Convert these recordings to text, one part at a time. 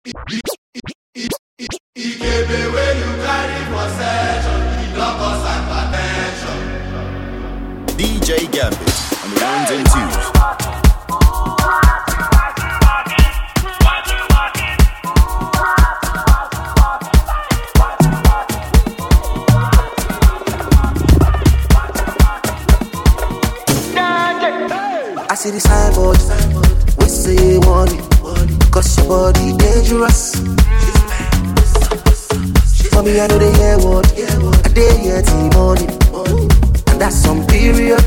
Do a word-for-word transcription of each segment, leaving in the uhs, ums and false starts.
D J Gambit on the ones and twos. I see the signboard, we say one it, cause your body dangerous. Mommy, I know they hear what, I dey hear till morning, and that's some period.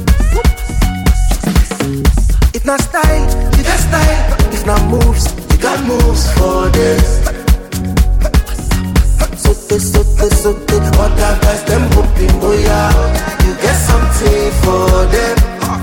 If not style, you got style. If not moves, you got moves for this. Sote, sote, sote, other guys them hoping, boy, you get something for them.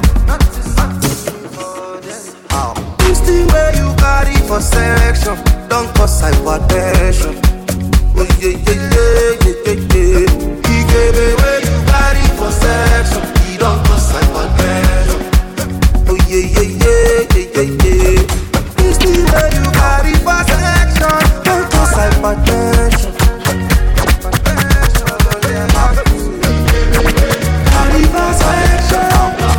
The way you carry for section, don't cause hypertension. Oh yeah, yeah, yeah, yeah, yeah, yeah. He gave me where you carry for section, he don't cause hypertension. Oh yeah, yeah, yeah, yeah, yeah, yeah. It's the way you carry for section, don't cause hypertension. Carry for section.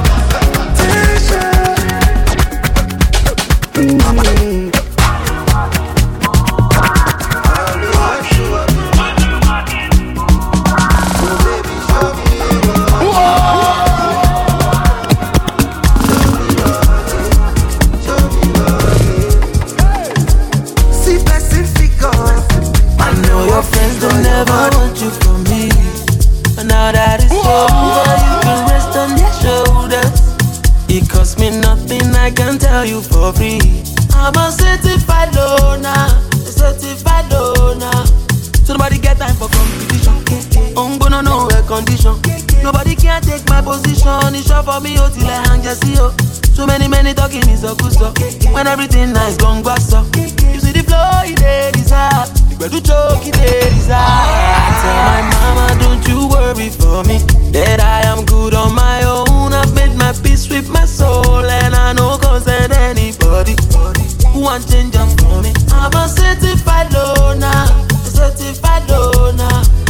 I'm a certified loner, a certified loner. So nobody get time for competition. I'm gonna know air condition. Nobody can take my position. It's short for me, oh, till I hang just see, oh. So many, many talking is so good, so when everything nice, gon' go so. You see the flow, it is hard. You better choke, it is hard. I tell my mama, don't you worry for me, that I am good on my own. I've made my peace with my soul, and I know concern anybody who want change up for me. I'm a certified loner, a certified loner.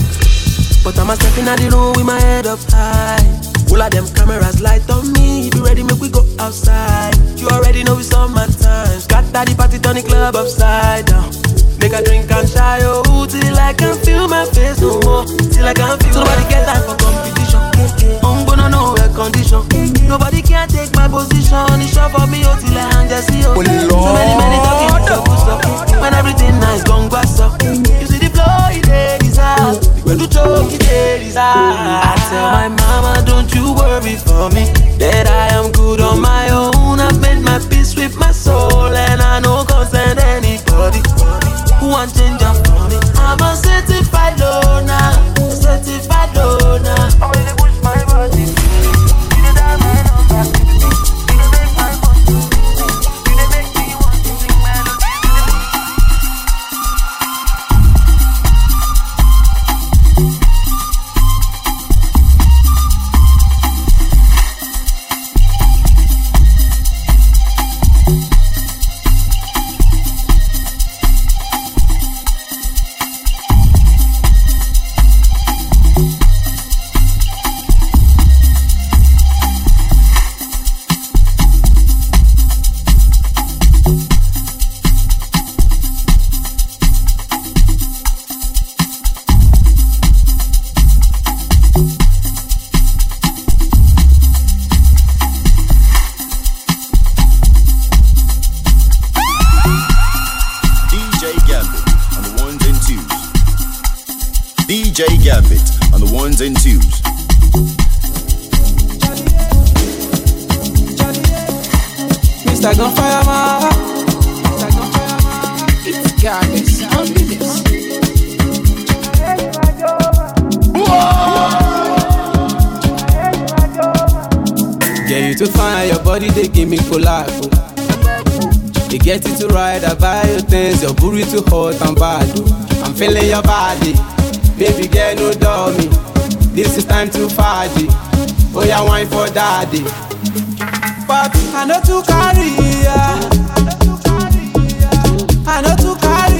But I'm a stepping out the room with my head up high. All of them cameras light on me. Be ready, make we go outside. You already know it's on my time. Scatter the party, turn the club upside down. Make a drink and shy, oh, till I can feel my face no more. Till I can feel. So nobody get time for competition. I'm gonna know air condition. Nobody can take my position. It's short for me, oh, till I hang just see, oh. So many, many talking, so good, so when everything nice, gon' go so. You see the flow, it is hard. When you choke, it is hard. I tell my mama, don't you worry for me, that I am good on my own. I've made my peace with my soul, and I know concern anybody who want change up for me. I'm a certified loner, a certified loner. I really push my body. You the diamond on my feet. You the make my body. You the make me want to sing melody. D J Gambit on the ones and twos. Mister Gunfire Man, it's Gambit on business. Yeah, you to find your body, they give me for life. You get it to right, I buy your things, your booty too hot and bad. I'm feeling your body. Baby girl, no dummy. This is time to party. Oh, yeah, wine for daddy. But I know to carry, yeah. I know to carry.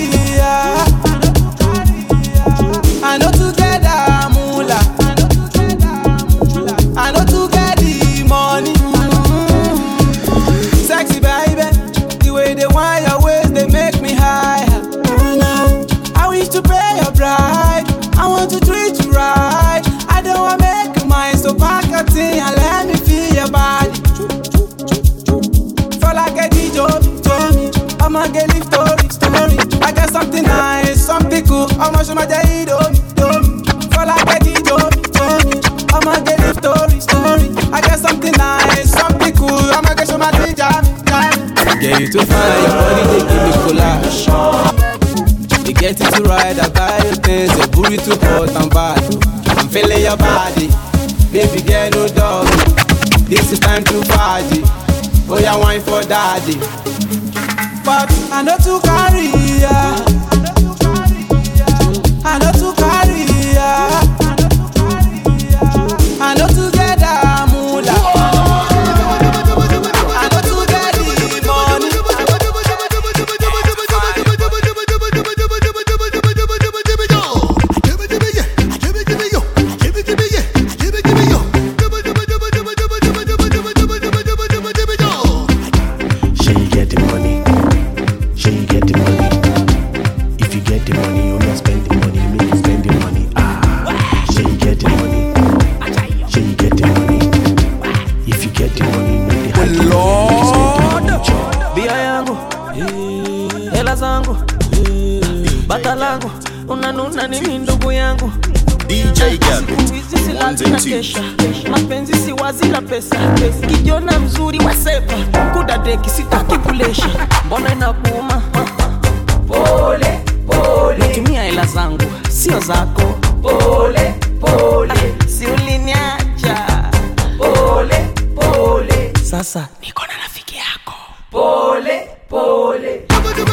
Get it to ride, I buy you things. Your booty too hot and bad. I'm feeling your body. Baby girl, no dog. This is time to party. Oh, yeah, wine for daddy. But I know to carry ya. I know to carry ya. I know to get a moolah. I know to get the money. She get the money. She get the money. If you get the money, you must spend the money. Make you spend the money. Ah, she get the money. She get the money. If you get the money, make the Lord, bia yangu, hela zangu, bata langu, unanuna nini ndugu yangu. D J Gambit, ones and twos. Mapenzi si wazi la pesa. Kijona mzuri wa sepa, kudadeki sitaki kulesha. Mbona inakuuma? Pole, pole. Tumia hela zangu, sio zako. Pole, pole. Si uliniacha. Pole, pole. Sasa niko na rafiki yako. Pole, pole.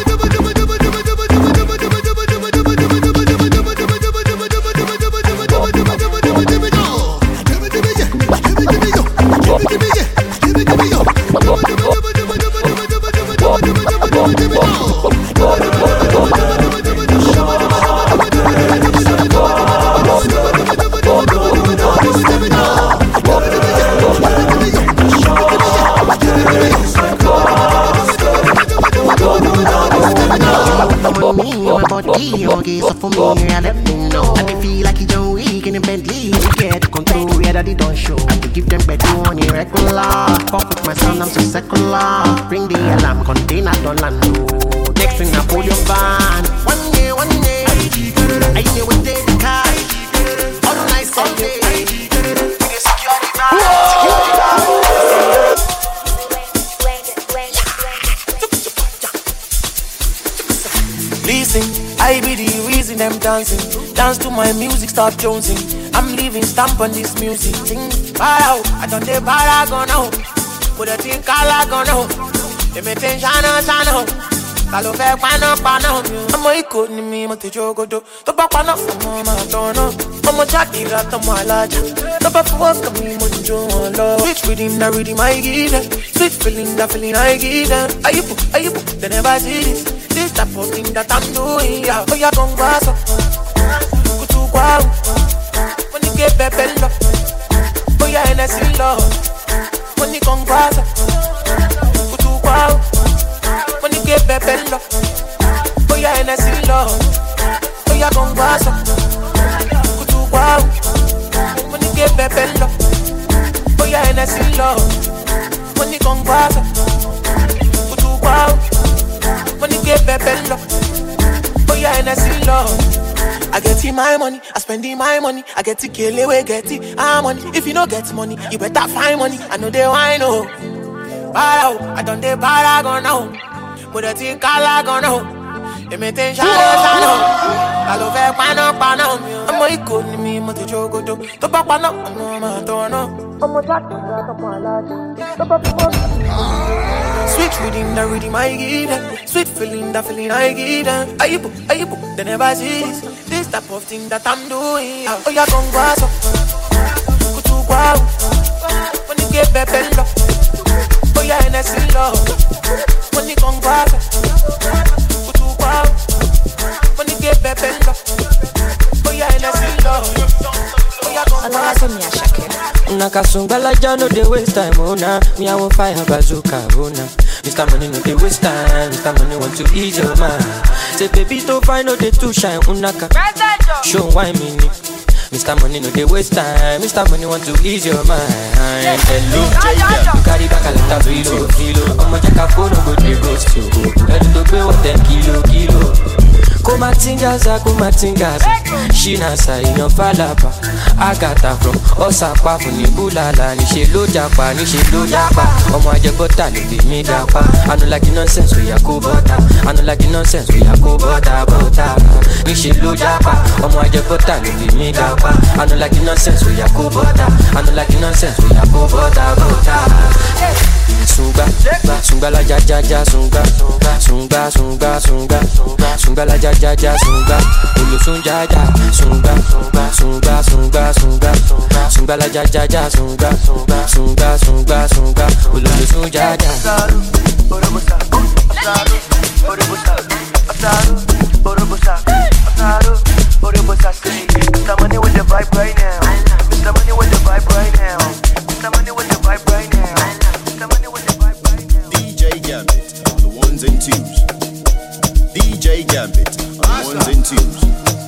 Okay, so for me, I let them know. And they feel like you don't weak in the Bentley. You get control, yeah, that they don't show. I will give them better money regular. Fuck with my son, I'm so secular. Bring the alarm, container, don't land. Next thing, I pull your van. One day, one day, I know what they the cash. All night, all day. We get security van. Listen, I be the reason them dancing. Dance to my music, start jonesing. I'm leaving stamp on this music. Thing far out, I don't dey paragon now. Put a thing calagon now. They me ten shana shana. Kalo fe pano pano. I'm a iko ni mi mo te jogodo. To pa pano, I'm a tono. I'm a Shakira, I'm a Laja. To pa fuck me mo jo love. Switch rhythm, na rhythm I give them. Sweet feeling, that feeling I give them. Ayibu, ayibu, they never see this. This type of thing that I'm doing, yeah. Oh, yeah, come pass up. Kutu kwao. When you get pepe love. Oh, yeah, and I see love. When you come pass up. Kutu kwao. When you get pepe love. Oh, yeah, and I see love. Oh, yeah, come pass up. Kutu kwao. When you get pepe love. Oh, yeah, and I see love. When you come pass up. Kutu kwao. When you get pepe love, oh yeah, and I see love. I get in my money, I spend in my money. I get to kill away, get it, ah money. If you don't get money, you better find money. I know they wine oh. Para, I don't they para go now. But I think I go now. They me ten shine shine. I love it, pano pano. I'm a iko ni mi mo te jogo do. To pa pano, I'm a tono. I'm a jack, I'm a laja. Sweet rhythm, the rhythm I give them. Sweet feeling, the feeling I give them. Ayibu, ayibu, they never see this. This type of thing that I'm doing. Oh, yeah, come pass up. Kutu kwao. When you get pepe love. Oh, yeah, and I see love. When you come pass up. Kutu kwao. When you get pepe love. Oh, yeah, and I see love. Oh, yeah, come pass up. Nakasumbala jano they waste time, oh nah. Me I won't fire bazooka, oh nah. Mister Money no they waste time. Mister Money want to ease your mind. Say baby to find out they too shine, unaka. Show why me ni. Mister Money no they waste time. Mister Money want to ease your mind. Hello, you carry back a lot of kilo, kilo. I'ma check a phone, go they ghost you. Ready to pay what ten kilo, kilo. Come at Kumatingaza, kumatingaza. Shinasa in your falapa. Agata from Osapa from Nibulala. Nishi lo japa, nishi lo japa. Omo ajebota no be me japa. I don't like the nonsense we are kubota. I don't like the nonsense we are kubota bota. Nishi lo japa. Omo ajebota no be me japa. I don't like the nonsense we are kubota. I don't like the nonsense we are kubota bota. Sunga, sunga la ja ja ja sunga, sunga sunga sunga, sunga la ja ja ja sunga, ulu sunga ja sunga, sunga sunga sunga, sunga la ja ja ja sunga, sunga sunga sunga, ulu sunga ja. Mister Money with the vibe right now. Mister Money with the vibe right now. Mister Money with the vibe right now. D J Gambit on the ones and twos. D J Gambit on the ones and twos.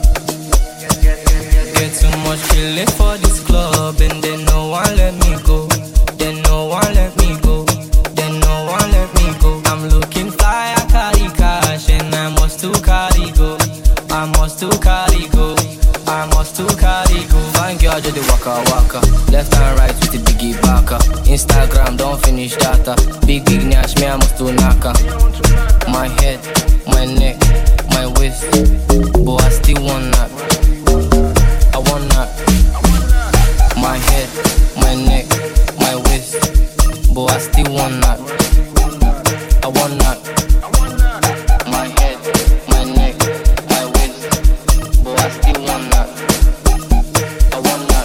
Get too much killing for this club and then no one let me go. Then no one let me go. Then no one let me go. I'm looking fly, I carry cash and I must to carry go. I must to carry go. I must to carry go. Fine girl, just the waka waka. Left and right with the biggie baka. Instagram, don't finish data. Big big nash, me I must to naka. My head, my neck, my waist. But I still want that. I want that. My head, my neck, my waist. But I still want that. I want that. My head, my neck, my waist. But I still want that. I want that.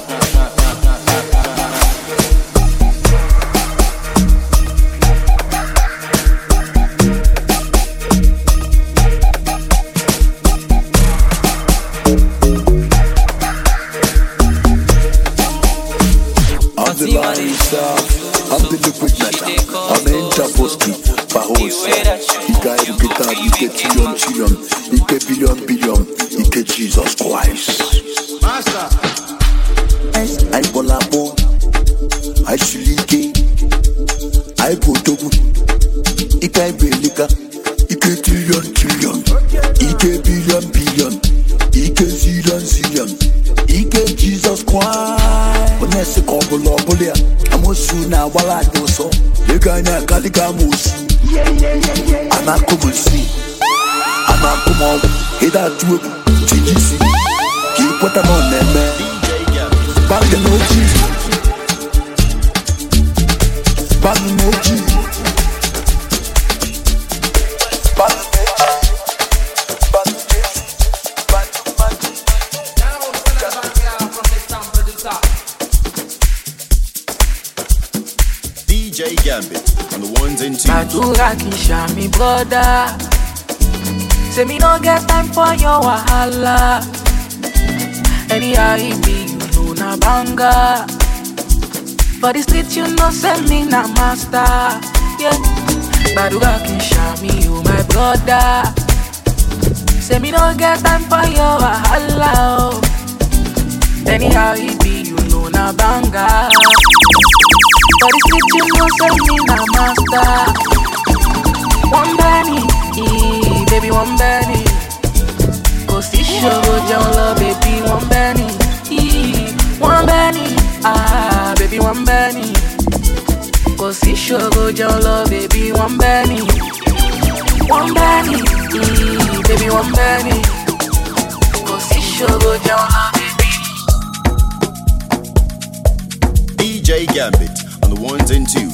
I'm the barista, I'm the liquid metal, I'm the Interboski, Bahosa, Ika Educata, Ike Trillion Trillion, Ike Billion Billion, Ike Jesus Christ. Master! I Bolabo, I Shulike, I Botogu, Ike Belika, Ike Trillion Trillion, Ike Billion Billion, Ike Zillion Zillion, Ike Jesus Christ. Onese kombo bolia, amosu na wala doso. Leganya kalika musu. Anakomusi, anakomo. Ida tuwebu, chijisi. Kipota no neme. Bande noji, bande noji, bande. D J Gambit on the ones and twos. Adura Kisha, me brother. Say me no get time for your wahala. Anyhow it be, you know na banga. For the street you know send me na master. Yeah. Adura Kisha, me you my brother. Say me no get time for your wahala. Anyhow it be, you know na banga. For the street you know send me na master. One penny, ee, baby one penny. Go see show, go down low, baby one penny, ee, one penny, ah, baby one penny. Go see show, go down low, baby one penny, one penny, ee, baby one penny. Go see show, go down low, baby. D J Gambit on the ones and twos.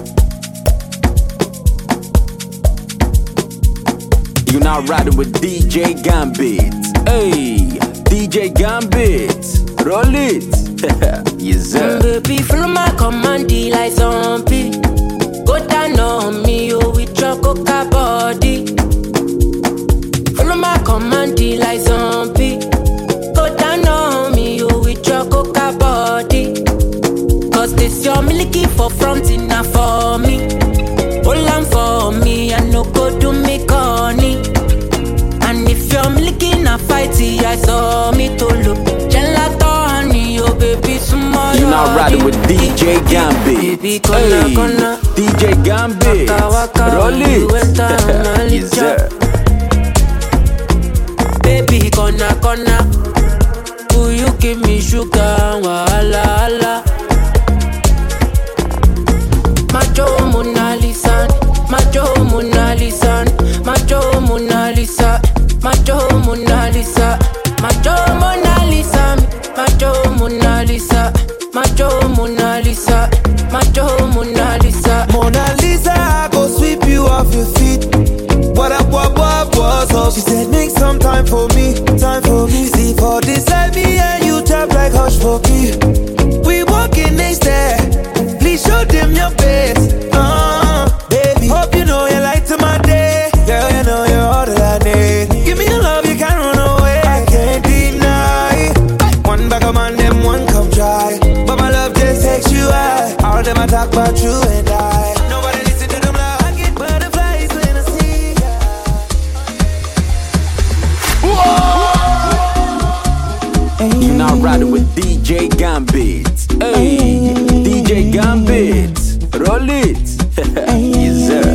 You now riding with D J Gambit. Hey, D J Gambit, roll it. Yes sir. Mm, baby, follow my command like zombie. Go down on me, oh, with your coca body. Follow my command like zombie. Go down on me, oh, with your coca body. Cause this your milky for front enough for me. Hold on for me, I no go do me corny. And if you're milking a fighty, I saw me to look. Gelato honey, oh baby, tomorrow. You now riding with D J Gambit. Baby, gonna, hey, gonna. D J Gambit, waka, waka, roll it. Yes sir. Baby, corner, corner. Will you give me sugar? Wahala, hala. Macho Mona Lisa, Macho Mona Lisa, Macho Mona Lisa, Macho Mona Lisa, Macho Mona Lisa, Macho Mona Lisa, Macho Mona Lisa, Macho Mona Lisa. Mona Lisa, I go sweep you off your feet. What up, what, what, what's up? She said, make some time for me, time for me. See for this, let me and you tap like hush for me. We walking next there. Please show them your best. Uh, baby, hope you know you light to my day. Girl, you know you're all that I need. Give me your love, you can't run away. I can't deny. One bag of man, them one come try. But my love just takes you high. All them I talk about you and I. Nobody listen to them loud. I get butterflies when I see ya. You're now riding with D J Gambit. Hey, D J Gambit, roll it. Yes, sir.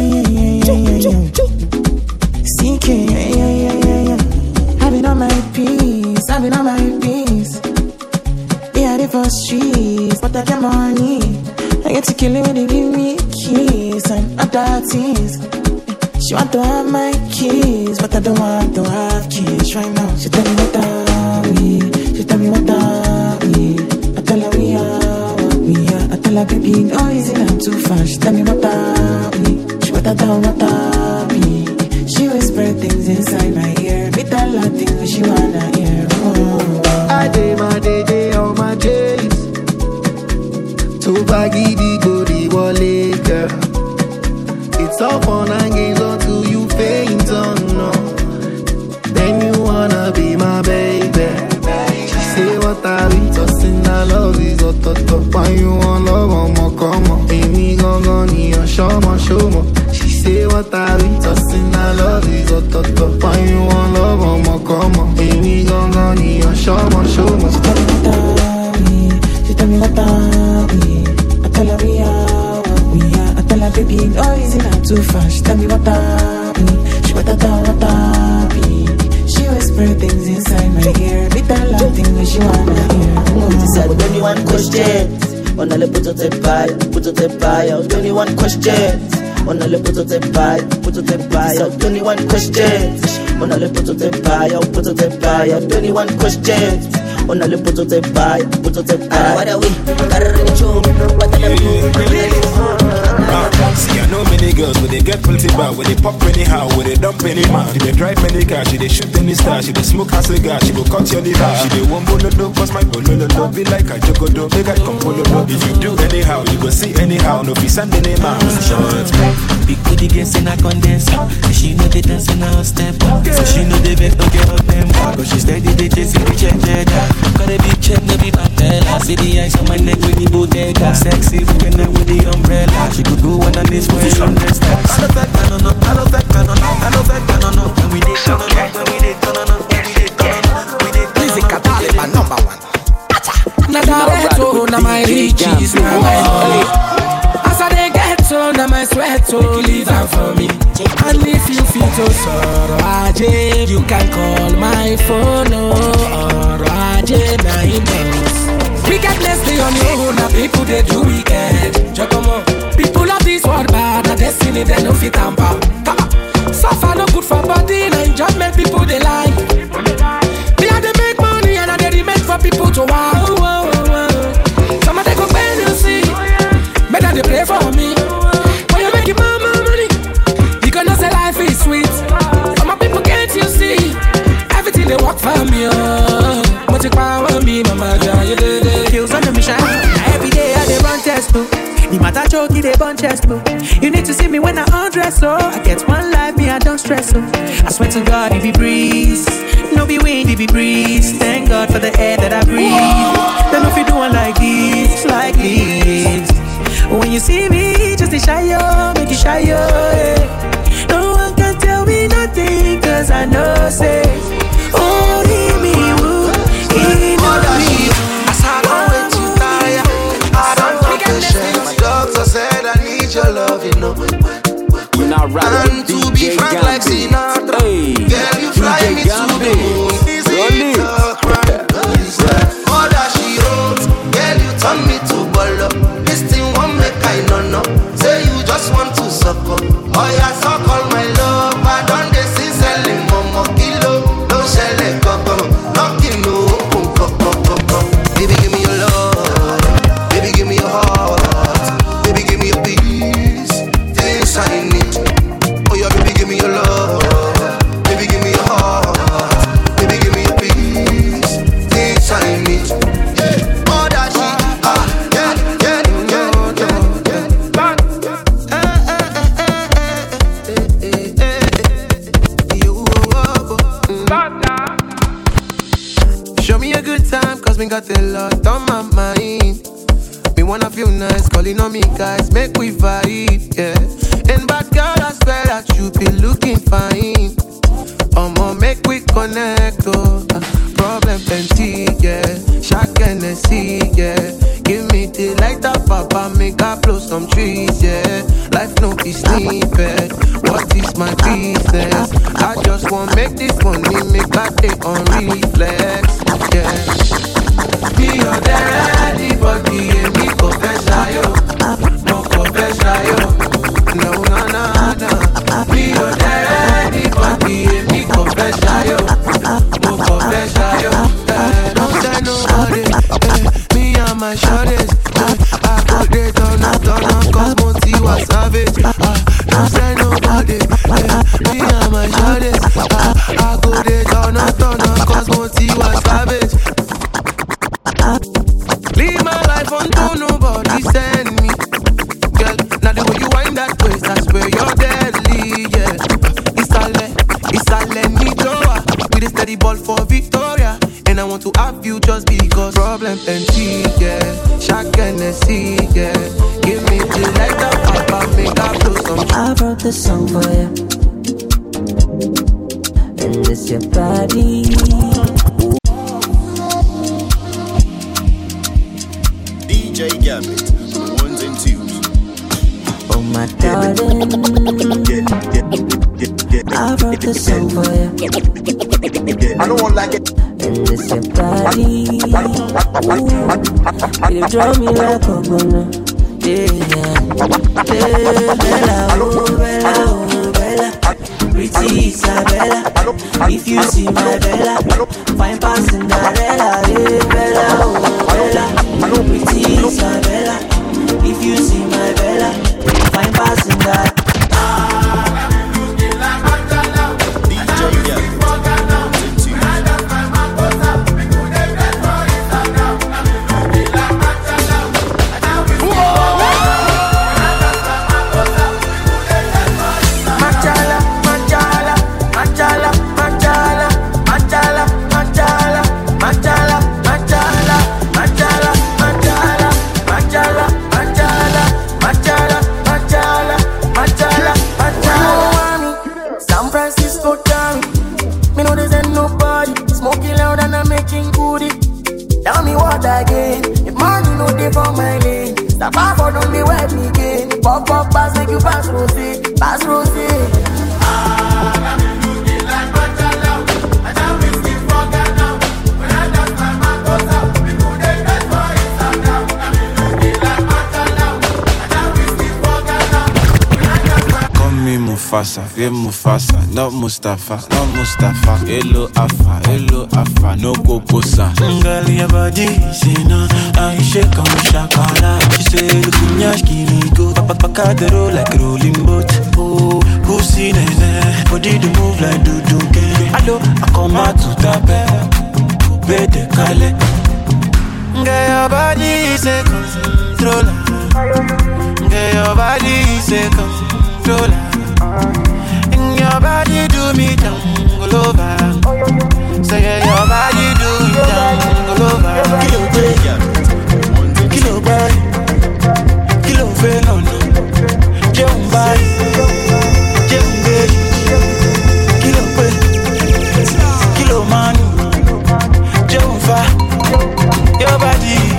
C K, having on my peace, having on my peace. Yeah, the first streets, but I get money. I get to kill it when they give me keys and other things. She want to have my keys, but I don't want to have keys right now. She tell me what I need, she tell me what I need. I tell her we are what we are. I tell her baby, no easy, I'm too fast. She tell me what I need, she what I don't what I need. She whisper things inside my ear, me tell her things she wanna hear. Oh. I day my day day on my days. Too baggy the body wallet, girl. It's all fun and games until you faint on no. Then you wanna be my baby. She say what I be tossing, I love is a toto. Why you want love on my come on? Amy gon' go need a show my show mo. She say what I be tossing, I love is a toto. Why you want love on my come on? Amy gon' go need a show my show mo. She tell me what I need, she tell me what I need. I tell her we are what we are. I tell her baby, no easy, not too fast. She tell me what I need, she what I don't what I need. She whisper things inside my ear, me tell her things she wanna hear. She said twenty-one questions, wanna le put it by, put it by. Twenty-one questions, wanna le put it by, put it by. Twenty-one questions, wanna le put it by, put it by. Twenty-one questions. On a le put it by, put it by. What are we? What are we? See, I know many girls, but they get plenty back, when they pop anyhow, when they dump any mouth. She they drive many cars, she they shoot any star, she they smoke her cigar, she go cut your liver. She they won't bolo no, cause my bolo no, be like a jokodo, make I come bolo no. If you do anyhow, you go see anyhow, no be send any mouth. Big booty gets in a condenser, she know they dance in a step, so she know they bet don't get up them, but she steady they chasing the check check. Got a big check, no be patella. See the ice on my neck with the bodega. Sexy, looking there with the umbrella. She could go on on this way, on the steps. I don't think I don't know, I don't think I don't know, I don't think I don't know. When we did turn on, when we did turn on, when we did turn on, we did turn on. Music Taliban number one. Now that so now my riches, now my money. As I dey get so now my sweat so leave am for me. And if you feel so sorrow, Ajay, you can call my phone or Ajay nine months. Wickedness they on your own, now people they do wicked. Giacomo, people of this world bad, na destiny they no fit tamper. Suffer no good for body, na enjoyment people they like. They are they make money and they remain for people to wow. Some of they go bend you see, better they pray for me. When you make your mama money, you gonna say life is sweet. Some of people can't you see, everything they work for me. Oh, but you power me, mama, you did it. Feels on the mission. Every day I dey run test too. The matter choke, they bunch chest too. You need to see me when I undress, so I get one life, me I don't stress, so I swear to God if he breeze, no be wind if he breeze. Thank God for the air that I breathe. Then if you do one like this, like this. When you see me, just a shy yo, make you shy yo. Yeah. No one can tell me nothing, cause I know say only me woo, he know me. As I don't wait to tire, I don't know the shame. My doctor said I need your love, you know. You're not right and with to D J be frank like Sinatra, hey, girl, you fly me to the moon. Easy me got a lot on my mind. Me wanna feel nice, calling on me guys, make we vibe, yeah. And bad girl, I swear that you be looking fine. I'ma make we connect, oh. Uh, problem plenty, yeah. Shock and see, yeah. Give me the light up, papa, make I blow some trees, yeah. Life no be snippet. What is my business? I just want make this money, make I take on reflex, yeah. Me on the ready body, and me confess, yo. No confess, yo. No, no, no, no. Me on the ready body, and me confess, yo. No confess, yo. Don't tell nobody. Me and my shorties. I go there, turn up, turn up, cause Monty was savage. Don't tell nobody. Me and my shorties. I go there, turn up, turn up, cause Monty was savage. Leave my life until nobody send me. Girl, now the way you wind that waist, I swear you're deadly, yeah. It's a le, it's a Lenny Joa. With a steady ball for Victoria. And I want to have you just because problem plenty, yeah. Shock and see, yeah. Give me the light up, papa, make I blow some. I wrote this song for you. And it's your body. D J Gambit, the ones and twos. Oh my darling, I wrote this song for you. I don't want like it. And it's your body. Ooh, you draw me like a banana. Yeah, yeah. Bella, oh, Bella, oh, Bella. Pretty Isabella. If you see my Bella, fine past Cinderella. Yeah, Bella, oh, Bella. Pretty Isabella. If you see my Bella, fine past Cinderella. Again, if money no day for my lane, stop off or don't be wet me again. Pop up, pass, make you pass rosé, pass rosé. Ah, got me looking like Machala. I can't miss it for Ghana. When I dance my Makosa, people they best for Instagram. Got me looking like Machala. I can't miss it for Ghana. When I dance my Call me Mufasa, yeah Mufasa, not Mustafa, not Mustafa. Hello Alpha, hello Alpha, no Kokosa. Girl, your body, say no, I shake on shakala. She say, look in your skinny go, papa paka the roll like rolling boat. Oh, pussy nene, body to move like do do game. Hello, I come out to tap it, coupe de Calais. Girl, your body say controller. Girl, your body say controller. And your body do me down, all over. Say yeah, your body do it down, all over. Kilo boy, kilo boy, kilo phenom. Jump by, jump by. Kilo boy, kilo man, jump far. Your body.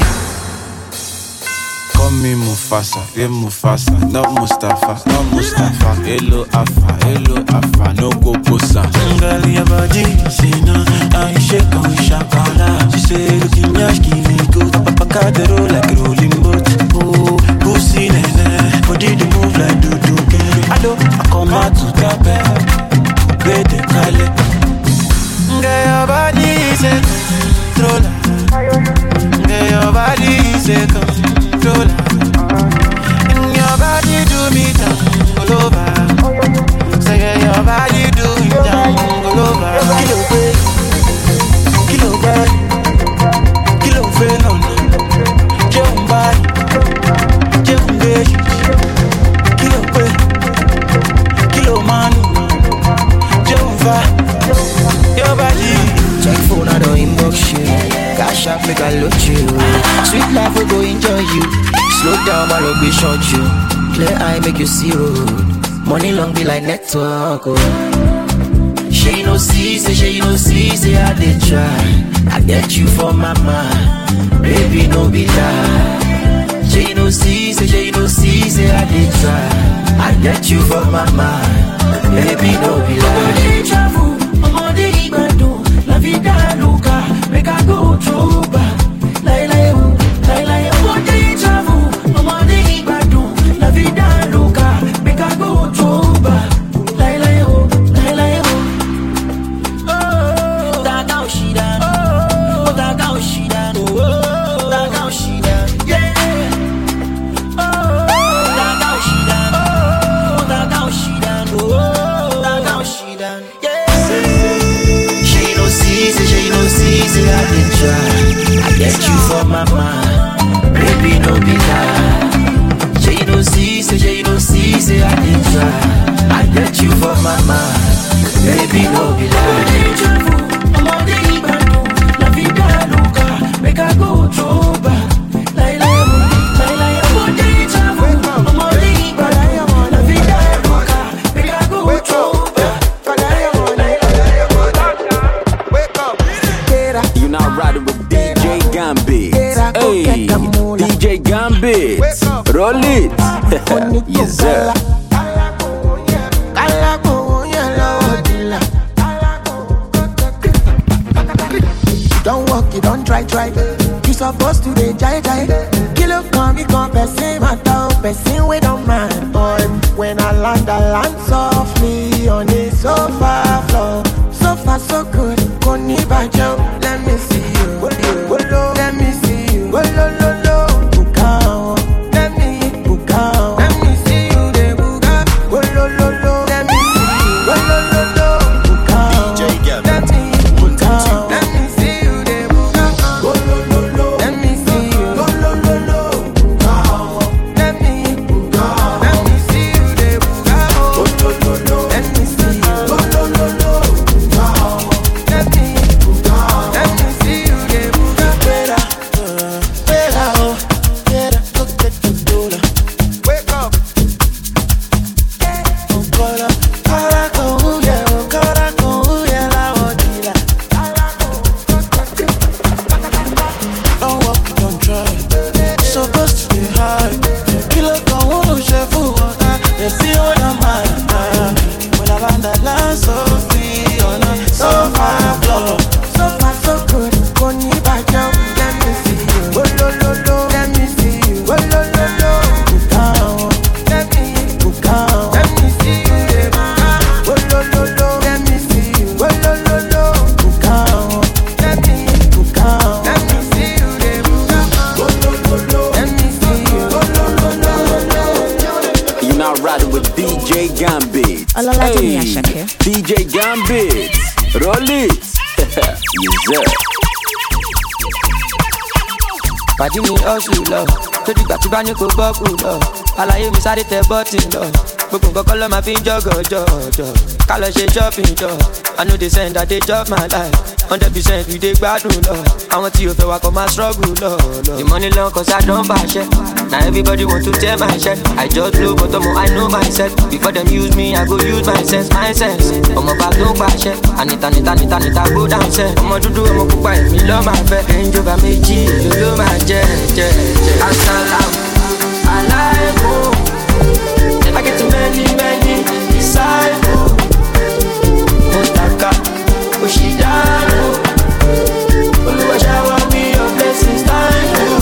Call me Mufasa, yeah Mufasa, not Mustafa, not Mustafa. Hello Alpha, hello Alpha, no Kokosa. Girl, your body, say no, I shake on shakala. She say, look in your skinny go, papa cut the roll like rolling boat. Oh, pussy nene, body to move like do do game. Hello, I come out to tap it, coupe de Calais. Girl, your body say controller. Girl, your body say controller. And your body do me down all over. Say yeah, your body do me down all over. Kilo boy, kilo boy, kilo phenom. Jump by, jump by. Kilo boy, kilo man, jump by. Your body. Check phone, I don't inbox shit. Cash up, make a now my look be short you. Clear eye make you see road. Money long be like network. Oh. She no see, say she no see, say I did try. I get you for my mind, baby no be lie. She no see, say she no see, say I did try. I get you for my mind, baby no be lie. Travel, I'm on the Ibado, la vida loca, make I go through back. Lie lie oh, lie lie oh, on the travel, I'm on the Ibado, la vida loca, make I go through back. Lie lie oh, lie lie oh. Oh, that how she done, oh, that how she done, oh, that how she done, yeah. Oh, that how she done, oh, that how she done, oh, that how she done, yeah. She no see, say she no see, say I did try. I get you for my mind, baby no be lie. She no see, say she no see, say I did try. I get you for my mind, baby no be lie. I'm on the Ibado, la vida loca, make I go through back. Lie lie lie lie, I'm on the travel, I'm on the Ibado, la vida loca, make I go through back. You now riding with D J Gambit. Hey, D J Gambit. Roll it. Yes, sir. Don't walk, you don't try, try. You supposed to be jai jai. Kilo come, you come, person, my dog, person, we don't mind. But when I land, I land softly on the sofa floor. So far, so good. Koni bajo, let me see you. Wolo, let me see you. Wolo, lo, lo, bukao. Let me bukao. Let me see you, de buka. Wolo, lo, lo, let me see you. Wolo, lo, lo, bukao. D J Gambit. Let me bukao. Let me see you, de buka. Wolo, lo, lo, let me see you. Wolo, lo, lo, bukao. Let me bukao. Let me see you, de buka. Wolo, lo, lo, let me see you. Wolo, lo, lo, bukao. Let me bukao. Let me see you, de buka. Wera, wera, oh, wera, go get the dollar. Wake up. Oh, cola, cola, cola, yeah, oh, cola, cola, yeah, la odila. Don't walk, don't try. Supposed to be high. Kilo con uno chef water. They see what I'm at. When I land that line so free on a sofa floor. So far so good. Koni bajo, let me see you. Oh lo lo lo, let me see you. Oh lo lo lo, bukao. Let me bukao. Let me see you, yeah, bukao. Oh lo lo lo, let me see you. Oh lo lo lo, bukao. Let me bukao. Let me see you, yeah, bukao. Oh lo lo lo, let me see you. Oh lo lo lo. You now riding with D J Gambit. Ololaje ni Hey, Asake. D J Gambit. Roll it. Yes, sir. Pàdí mi ọ̀sùn lọ, tó dìgbà tí bá ní kò gbọ́ kù lọ. Àlàyé mi sáré tẹ bọ́tì lọ. Gbogbo nǹkan kọ́ ló máa fi ń jọ́gọ̀ jọ̀jọ̀. Ká lọ ṣe shopping jọ. I know they send that they chop my life. Hundred percent we dey gbádùn lọ. Àwọn tí o fẹ́ wa kọ́ máa struggle lọ. The money long cause I don fàṣẹ. Na everybody want to tear my shirt. I just blow but ọmọ I know myself. Before them use me, I go use my sense, my sense. Ọmọ bá tó pàṣẹ. Anita nita nita nita go down sẹ́. Ọmọ dúdú ọmọ pupa èmi lọ́ máa fẹ́. Range Rover méjì ló ló máa jẹ́ jẹ́ jẹ́. Asalaam alaikum. I get many many disciples. Motaka Oshidano. Oluwa shower me your blessings thank you.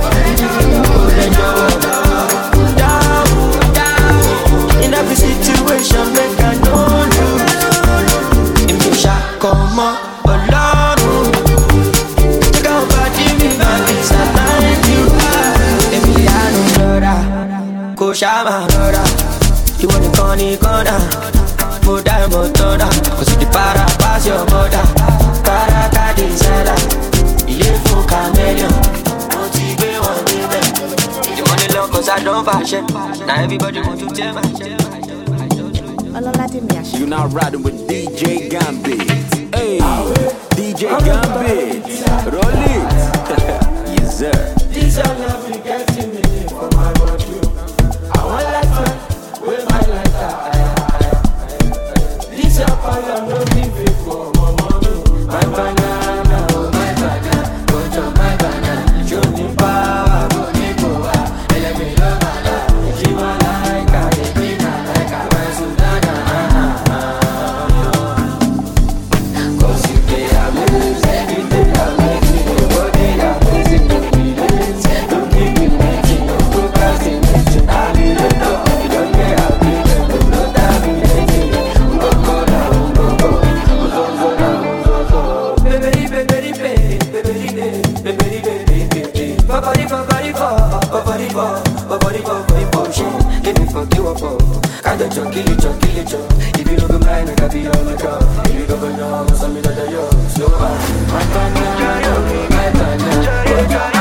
In every situation, make I know you. If you shall come on, alone. Take out body, me back, it's a thank you. If you are no brother, go shama brother. You want the corny corner, more than more thunder. Cause you the para pass your border. Para kadi zela, you for chameleon. Motivate one million. The money long cause I don't fashion. Now everybody want to tell my shit. You now riding with D J Gambit. Hey, D J Gambit. Roll it. Yes, sir. This your love you getting me for my body. it, yo, kill it, yo, kill it, yo. If you don't mind, I can be on the job. If you don't know, I'm some of the yo. Slow down, my banana, my banana.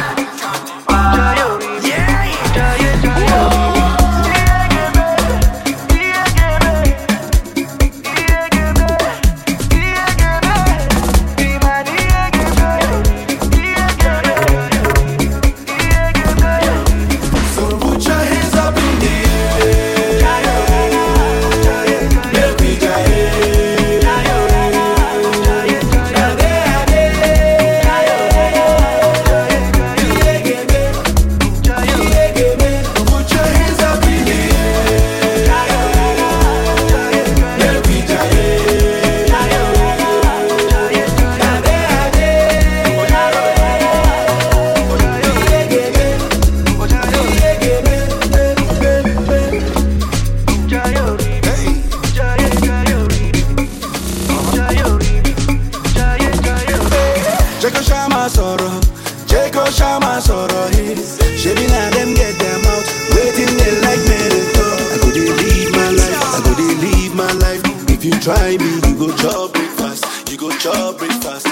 Try me, you go chop it fast. You go chop it fast.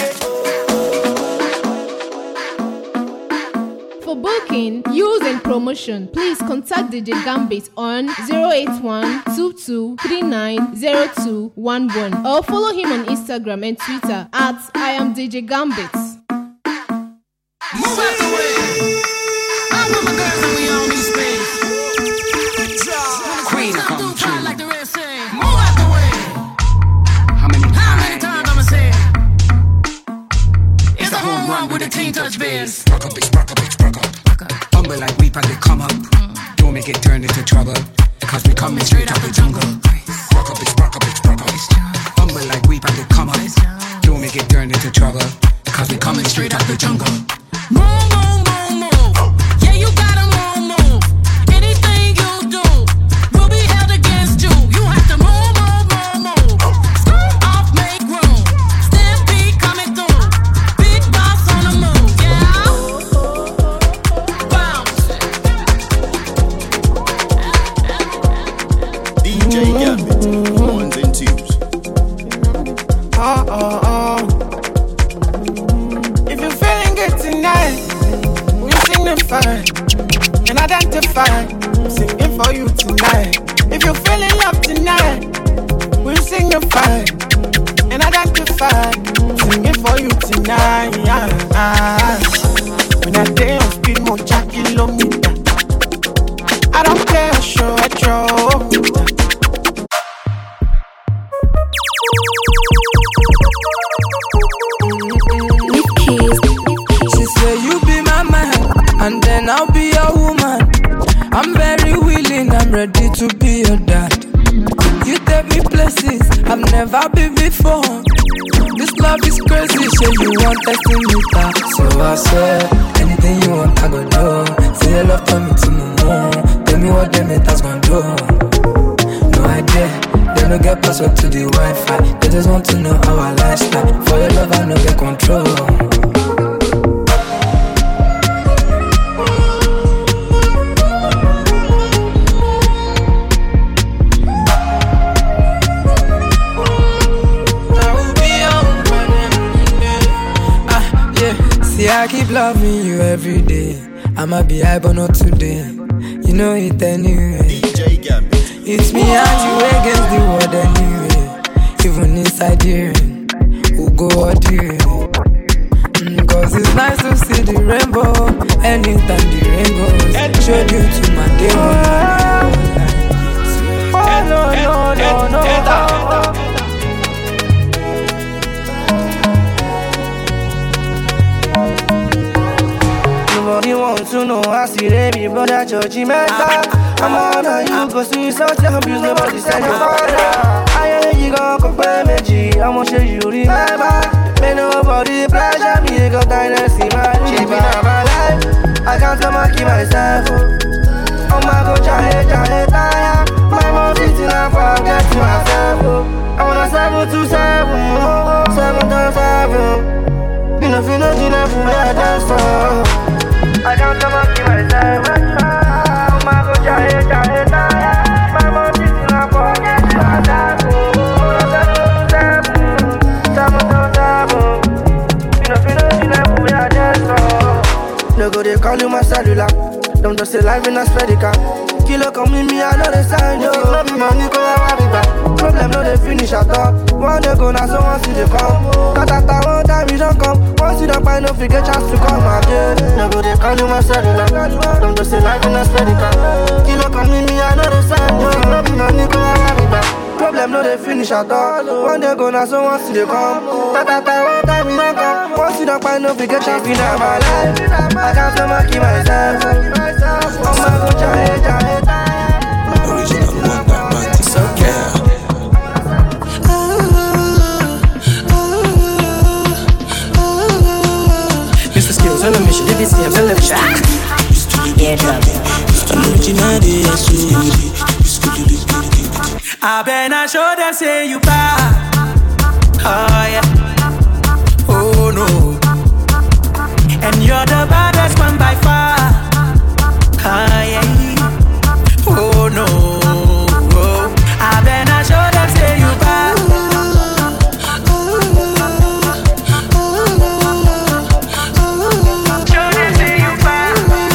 For booking, use and promotion, please contact D J Gambit on zero eight one, two two three nine zero two one one or follow him on Instagram and Twitter at I am D J Gambit. Move out the way. I put my girls and we on this space. Queen of come true. Like the rest say. Move out the way. How many times? How many times I'ma say it? It's a home run with a team touch biz. Spark up, spark up, spark up. Humble like we they come up. Mm. Don't make it turn into trouble. Cause we coming straight out the jungle. Spark up, spark up, spark up. Humble like we they come up. Don't make it turn into trouble. Cause we coming straight out the jungle. Move, move, move, move. Yeah, you gotta move, move. Anything you do will be held against you. You have to move, move, move, move. Scoot off, make room. Still be coming through. Big boss on the move, yeah. Bounce. D J Gambit, ones and twos. Oh, oh, oh. If you're feeling good tonight, we signify and identify. I'm singing for you tonight. If you're feeling love tonight, we signify and identify. I'm singing for you tonight. When I day on speed, more jack kilometer. I don't care, show I drove. She say you be my man, and then I'll be your woman. I'm very willing, I'm ready to be your dad. You take me places I've never been before. This love is crazy, say you want testing me back. So I swear, anything you want I go do. Say your love turn me to moon. Tell me what them haters gon' do. No idea. They don't get password to the Wi-Fi. They just want to know our lifestyle. For your love, I no get control. I will be on ah, yeah. See, I keep loving you every day. I'ma be high, but not today. You know it anyway. D J Gambit. It's me and you against the world anyway. Even inside here, we'll go out here. mm, Cause it's nice to see the rainbow. Anytime the rainbows introduce you to my day one. Oh no, no, no, no, no. Nobody wants to know I see baby brother Georgie Meta. I'm on a you go see something abuse nobody said your father. I ain't you go compare me G. I want you to remember. May nobody pressure me, got kindness in my life. my life. I can't come and keep myself. Oh my god, jahe, jahe, tire. My mom sitting and forget to myself. I wanna seven to seven, seven times seven. You know, feel nothing else for me, I dance. I can't come and keep myself. Oh my god, jahe, jahe, tire. My mom go they call you my cellular. Don't just say life in a spedica. Kilo come with me, I know they sign yo. No be money, go I be back. Problem no they finish at all. One day go now, so once you they come. Cause after one time you don't come. Once you don't find no figure chance to come again. No go they call you my cellular. Don't just say life in a spedica. Kilo come with me, I know they sign yo. No be money, go I be back. Problem no they finish at all. One day go now, so once you they come. Cause after one time you don't come. Once you don't find no figure chance to come my life. I can't so much myself. Oh my God, jahe, jahe. Original one that man is so care. Mister Skills on a mission, did this same selection. Yeah, drop I better show them say you bad. Oh yeah. Oh no. And you're the baddest one by far. Oh yeah. Oh no. Oh. I better show them say you bad. Show them say you bad.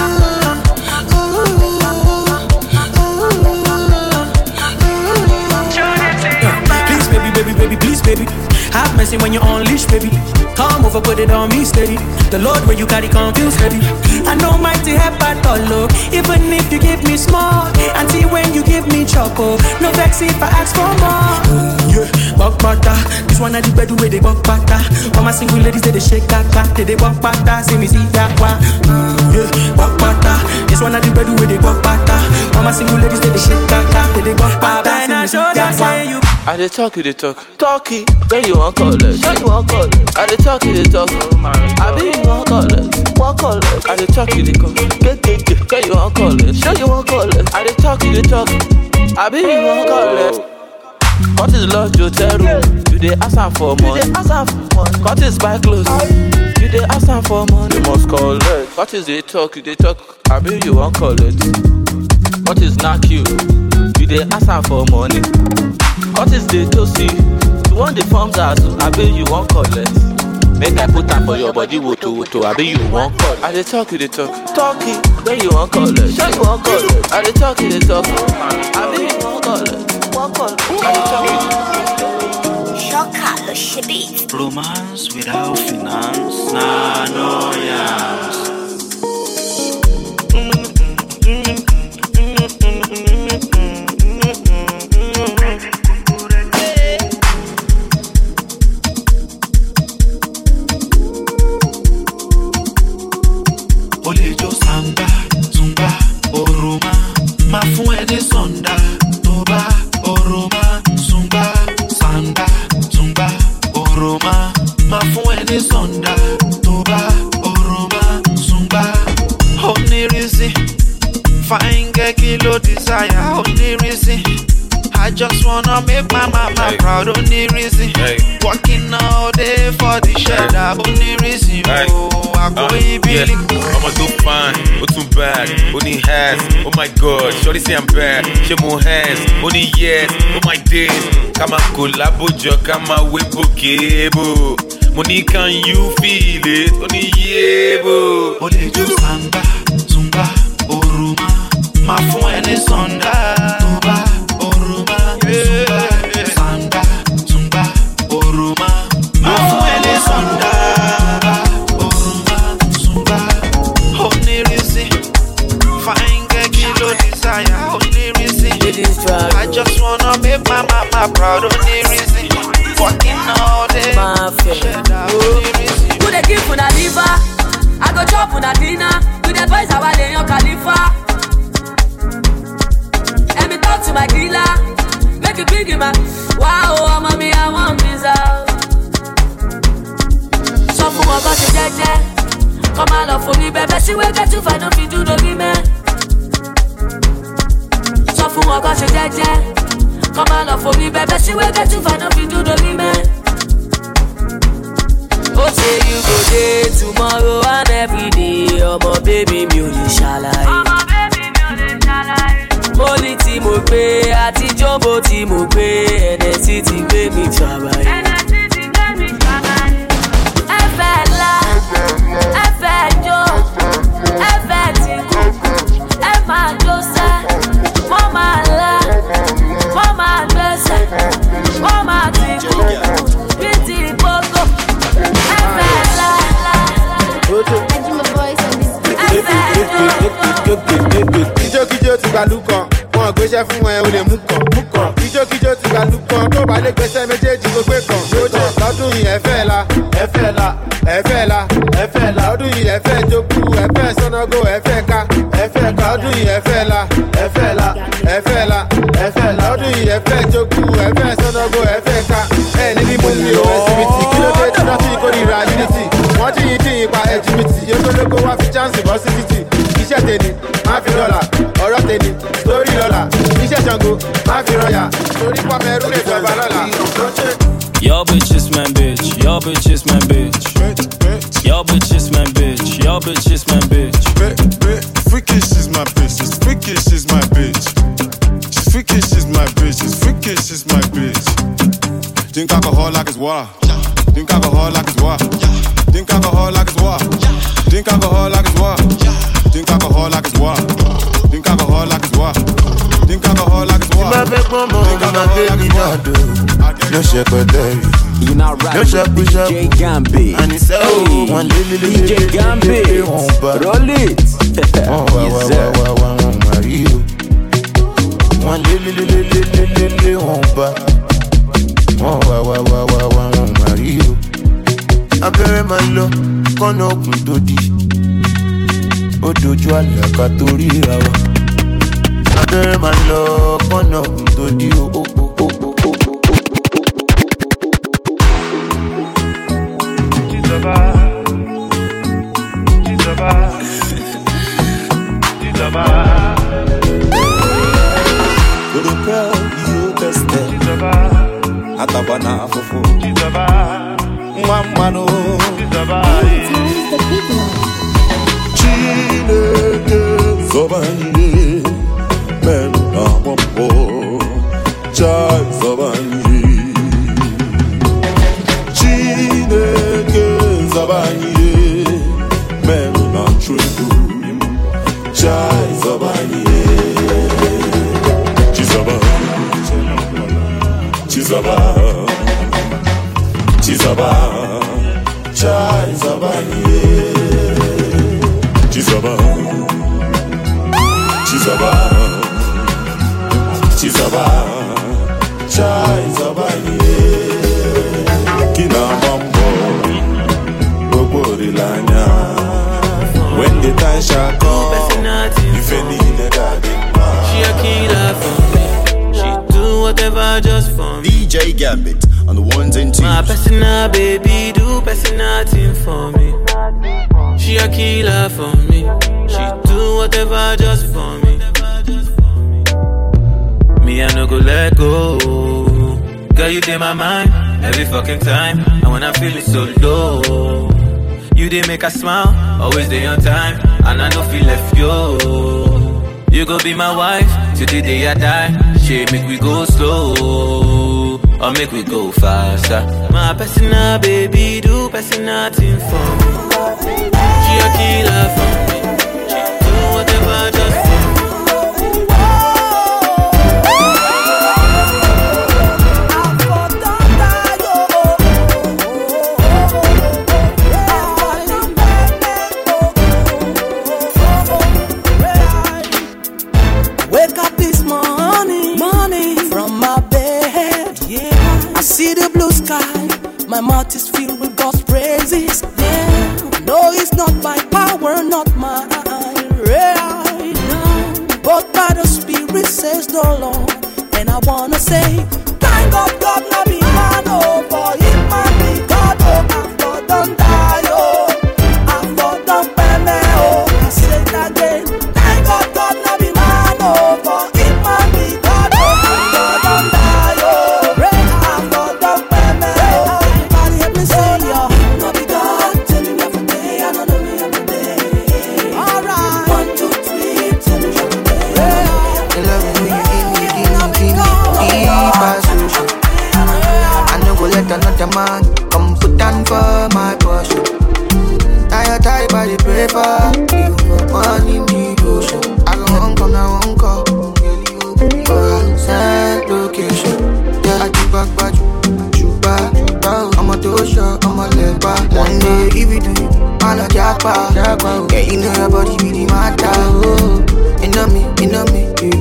Show them say you bad. Please baby, baby, baby, please baby. Have mercy when you unleash, baby. Come over, put it on me steady. The Lord where you carry confuse heavy. I know mighty help at all, look. Even if you give me small, until when you give me choco. No vex if I ask for more. Yeah, walk butter. This one at the bed where they walk butter. All my single ladies they, they shake kaka. They they walk butter. See me see that one. Yeah, walk butter. This one at the bed where they walk butter. All my single ladies they, they shake kaka. They they walk butter. See me see that one. I dey talk, you dey talk. Talky, then you want call it. Then you want call it. I dey talk, you dey talk. I be you want call it. Want call it. I dey talk, you dey call. Get get get. Then you want call it. Then you want call it. I dey talk, you dey talk. I be you want call it. What is love, Jotero? You dey ask am for money. You dey ask am for money. What is buy clothes? You dey ask am for money. You must call it. What is they talk? You dey talk. I be you want call it. What is knock you? You dey ask am for money. What is the to see? You want the forms as I bet you won't call it. Make I put time for your body, woto woto. I bet you won't call it. I dey talk, you dey talk. Talky, then you won't call it. Sure you won't call it. I dey talk, you dey talk. I bet you won't call it. Won't call it. I dey talk, you dey talk. Shocker, le shibit. Romance without finance, nah, no yams. Olejo samba, zumba, oroma, ma fún ẹ ní sonda, toba, oroma, zumba, samba, zumba, oroma, ma fún ẹ ní sonda, toba, oroma, zumba. Only reason, fine girl kilo desire, only reason. I just wanna make my mama hey. proud, only reason. Hey. Working all day for the cheddar, only reason. Hey. Oh, I go uh, yeah. I'm too fine, oh too bad, only has. Oh my God, shorty say I'm bad. She more hands, only yes. Oh my days, kama collabo jo, kama webo kebo. Money, can you feel it? Only yebo. Only do samba, zumba, oruma. Ma fún ẹ ní sonda, toba. Samba, zumba, oroma. Ma fún ẹ ní sonda, oroma, zumba. Only reason, fine girl kilo desire. Only reason, I just wanna make my mama proud. Only reason, working all day. Only reason. Who dey give una liver? I go chop una dinner. To the boys I want your Khalifa. Let me talk to my dealer. Make it big, man. Wow, mommy, I want pizza. So for my body, jeje. Come on, love for me, baby. She will get to find out if you do the women. So for my body, jeje. Come on, love for me, baby. She will get to find out if you do the women. Oh, say you go day tomorrow and every day. Oh, my baby, music shall I? Oh, my baby, music shall I? Money tí mo gbé àti jumbo tí mo gbé ẹnẹtí ti gbé mi trabaye. ẹnẹtí ti gbé mi trabaye. ẹ fẹ́ la ẹ fẹ́ jó gbàlú kan wọn gbéṣẹ́ fún ẹ o lè mú kàn mú kàn kíjókíjó ti gbàlú kan tó bá lè gbéṣẹ́ méjèèjì kó gbé kàn lójó lọ́dún yìí ẹ fẹ́ la ẹ fẹ́ la ẹ fẹ́ la ẹ fẹ́ la lọ́dún yìí ẹ fẹ́ jókù ẹ fẹ́ sọ́nàgó ẹ fẹ́ ká ẹ fẹ́ ká lọ́dún yìí ẹ fẹ́ la ẹ fẹ́ la ẹ fẹ́ la ẹ fẹ́ la lọ́dún yìí ẹ fẹ́ jókù ẹ fẹ́ sọ́nàgó ẹ fẹ́ ká ẹ níbi mo ní o ẹsibiti kí ló dé tí wọ́n fi kórìíra unity wọ́n ti yín dín ipa ẹjibiti yókòlókò wá fi chance bọ́ sí títì iṣẹ́ tèmi máa fi dọ́là ọ̀rọ̀ tèmi sórí lọ́la iṣẹ́ Ṣàngó máa fi rọ̀yà torí pàmẹ́rù lè jọba lọ́la. Your bitch is my bitch, your bitch is my bitch. Your bitch is my bitch, your bitch is my bitch. Freaky, she's my bitch, she's freaky, she's my bitch. She's freaky, she's my bitch, she's freaky, she's my bitch. Drink alcohol like it's water. Drink alcohol like it's water. Drink alcohol like it's water. Drink alcohol like it's water. Drink alcohol like it's water. Drink alcohol like it's water. Drink alcohol like it's water. Drink alcohol like it's water. No secretary. You now ride with D J Gambit. And it's hey, D J Gambit. Roll it. Yes, sir. One lily lily lily lily one ba. One wa wa wa wa wa one Mario. Abẹ́rẹ́ máa lọ kọ́nà òkun tó di. Ó dojú àlẹ́ àkàtórí ra wa. Abẹ́rẹ́ máa lọ kọ́nà òkun tó di o o o o o o. Tizaba, tizaba, tizaba. Good girl, you best. Tizaba, atabana fofo. Tizaba. Mamano Chineke Zobanye Men Amambo Chai Zobanye Chineke Zobanye Men Amchudu Chai Zobanye Chizaba Chizaba Chizaba, Chai Zabanye, Chizaba, Chizaba, Chizaba, Chai Zabanye, Kina Mambo, Bobori Lanya. When the time shall come, if any she a killer for me. She do whatever just for me. D J Gambit on the ones and twos. My personal baby do personal thing for me. She a killer for me. She do whatever just for me. Me I no go let go. Girl you in my mind every fucking time. And when I feel it so low, you did make a smile, always day on time. And I don't feel left yo. You go be my wife till the day I die. She make we go slow, or make we go faster. My personal baby do personal thing for me. She a killer for me. She do whatever just for me. Wake up this morning, morning from my bed. Yeah, I see the blue sky. My mouth is filled with God's praises. Yeah, no, it's not by power, not my right. No, but by the Spirit says the Lord. And I wanna say, thank God, God, not be man, oh, for it might be God, oh, I'm for done die, oh, I'm for done pay me, oh. I say it again, thank God, God, not be man, oh, for it might be God, oh, I'm for done die, oh, I'm for done pay me, oh. Everybody help me say, oh, it no be God, tell me every day, I don't know me every day. Alright, one, two, three, tell me every day. I love it when you give me, give me, give me deep passion. I no go let another man come put down for my portion. Tired, tired by the paper, you for money, need ocean. I go home, come now, won't call. For send location. Yeah, I keep back, back, shoot back. I'm a dosha, I'm a leg back. One day, if you do it, I'll jack back. Yeah, you know your body really matter. Oh, you know me, you know me, you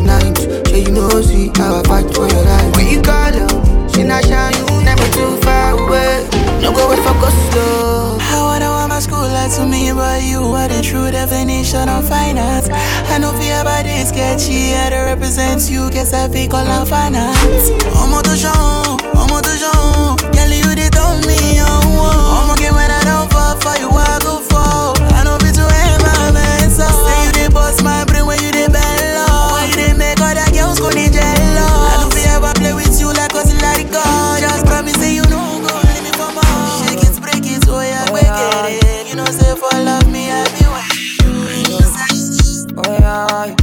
but you are the true definition of finance. I know fear about this sketchy, I to represent you, guess I fake all of finance. I'm on the show, I'm on the show. Girl, you they told me, oh, I'm okay when I don't fall for you, I go for. I know be to end my man, so say you they bust my brain when you they bend low. When you they make all that girls go need jello. I don't feel ever play with you like cause you let it go. Just promise say you know go leave me for more. Shake it, break it, so yeah, break it. You know say for love me, I be waiting. You know say, oh yeah.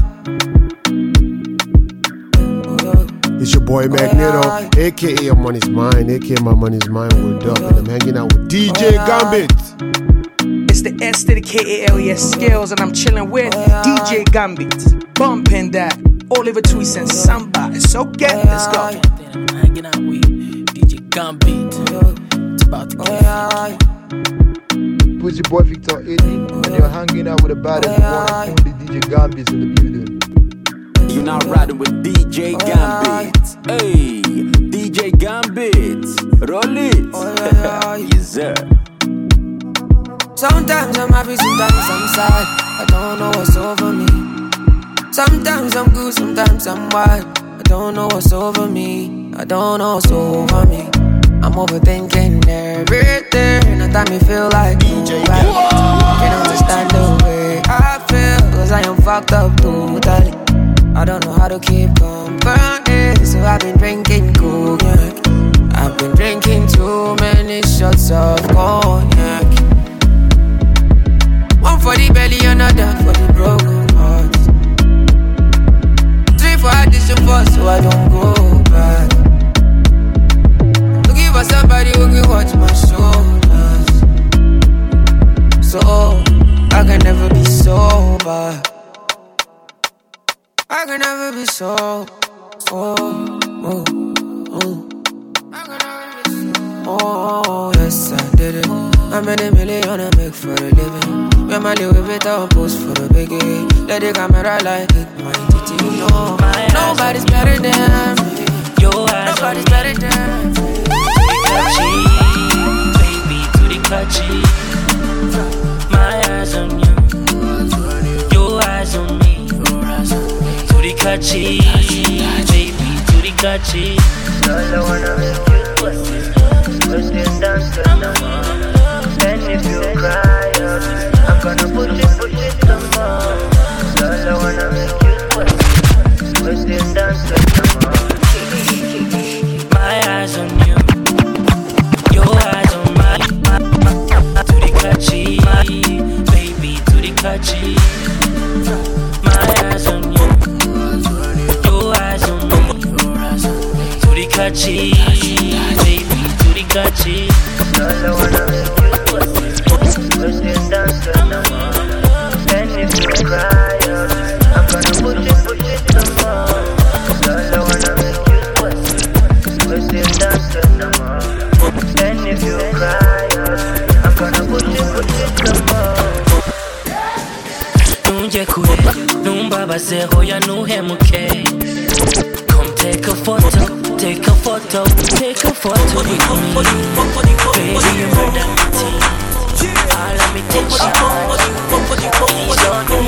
It's your boy Magneto, aka Your Money's Mine, aka My Money's Mine. We're up and I'm hanging out with D J Gambit. It's the S to the K A L E S Skills, and I'm chilling with D J Gambit. Bumping that Oliver Twist and Samba. So get, let's go. I'm hanging out with D J Gambit. It's about to get It's your boy Victor Eddie, and you're hanging out with the baddest one, only D J Gambit in the building. You're not riding with D J Gambit. Hey, D J Gambit. Roll it. Yes, sir. Sometimes I'm happy, sometimes I'm sad. I don't know what's over me. Sometimes I'm good, sometimes I'm wild. I don't know what's over me. I don't know what's over me. I'm overthinking everything. At time me feel like D J can't understand the way I feel, cause I am fucked up totally. I don't know how to keep company, so I've been drinking cognac. I've been drinking too many shots of cognac. One for the belly, another for the broken heart. Three for addition for so I don't go back. Looking for somebody who can watch my shoulders, so I can never be sober. I can never be so. Oh, oh, oh. Oh, yes, I did it. I made a million I make for a living. When my little bit I post for the biggie. Let the camera like it, my titty. No, nobody's better than me. Nobody's better than me. Baby, to the clutchy. My eyes on you. Your eyes on me. Kachi, baby, to the kachi. Solo wanna make you pussy. Push this dance to the more. And if you cry, I'm gonna push it, push it some more. Solo wanna make you pussy. Push this dance to the more. My eyes on you. Your eyes on my, my, my to the kachi, baby, to the kachi. My eyes on you. Kachi, baby, to the kachi. Solo wanna make you pussy. Push this dance to the more. And if you cry, I'm gonna push it, push it some more. Solo wanna make you pussy. Push this dance to the more. And if you cry, I'm gonna push it, push it some more. Nunye kure, numbaba zero ya nuhemuke. Come take a photo. Take a photo, take a photo with me. Baby, you murder me tea. All of me take shots. Please don't do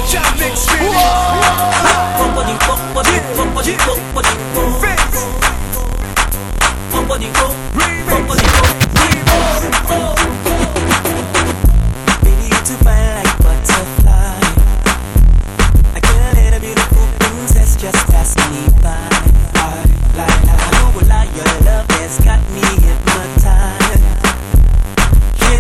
Baby, you're too fine like butterfly. Like a little beautiful princess just pass me by. Like, I know a lot, your love has got me hypnotized.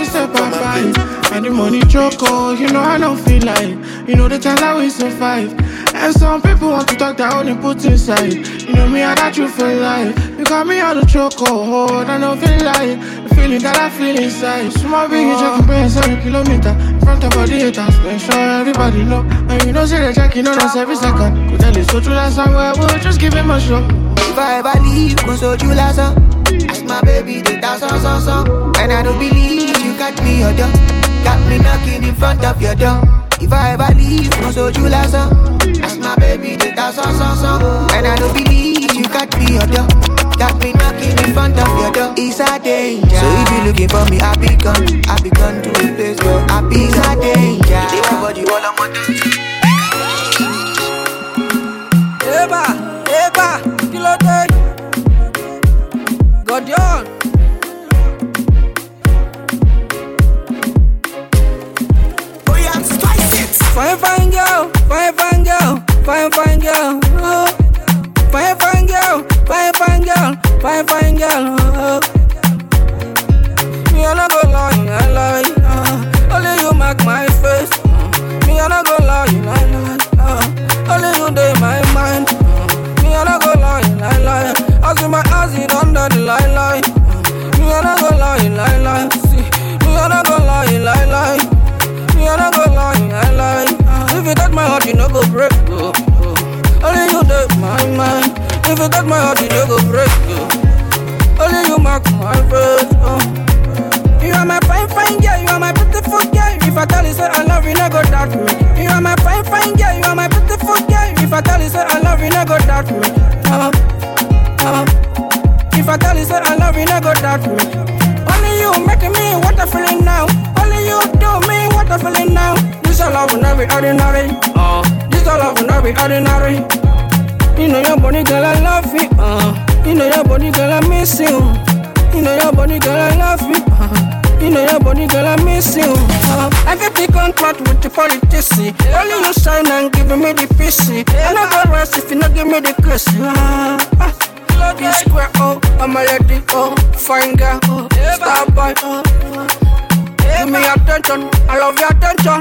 say bye-bye. And the money choco, you know I don't feel like. You know the times I we survive. And some people want to talk that only put inside. You know me, I got you for life. You got me on the choco, I don't feel like the feeling that I feel inside. Small big, you check and seven kilometer in front of all the haters. Make sure everybody know. And you know, say they're checking on us every second. Could tell it's so true that somewhere, we'll just give him a shot. If I ever leave, go so you last up. Ask my baby, they dance on, so, so. And I don't believe you got me your door. Got me knocking in front of your door. If I ever leave, go so you last up. Ask my baby, they dance on, so, so. And I don't believe you got me your door. Got me knocking in front of your door. It's a danger. So if you looking for me, I be gone. I be gone to a place where I be. It's a danger. Everybody all I want to do. Eba, Eba, Kilote, Godion. Oh yeah, spice it. Fine, fine girl, fine, fine girl, fine, fine girl. Oh. Fine, fine girl, fine, fine girl, fine, fine girl. Oh. Me I no go lie, I lie. Uh. Only you make my face. Uh. Me I no go lie, I lie. Uh. Only you dey my mind. Me I no go lie, lie, lie. I see my eyes in under the light, lie. Me I no go lie, lie, lie. See, me I no go lie, lie, lie. Me I no go lie, lie, lie. If you touch my heart, you no go break. Oh, oh. Only you dey my mind. If you touch my heart, you no go break. Oh. Only you mark my face. Oh. You are my fine, fine girl. You are my beautiful girl. If I tell you say I love you, no go doubt me. You are my fine, fine girl. You are my beautiful girl. If I tell you say I love you, no go doubt me. Uh, uh. If I tell you say I love you, no go doubt me. Only you making me what I'm feeling now. Only you do me what I'm feeling now. This all love will not be ordinary. Uh, this all love will not be ordinary. You know your body, girl, I love you. Uh, you know your body, girl, I miss you. You know your body, girl, I love you. Uh, You know your body, girl, I miss you. Uh, I get the contract with the politics. Only you shine and giving me the fishy. I no go rest if you not give me the kiss. Uh, uh, love you square, oh, I'm a lady, oh, fine girl, oh, star boy, oh. Give me attention, I love your attention.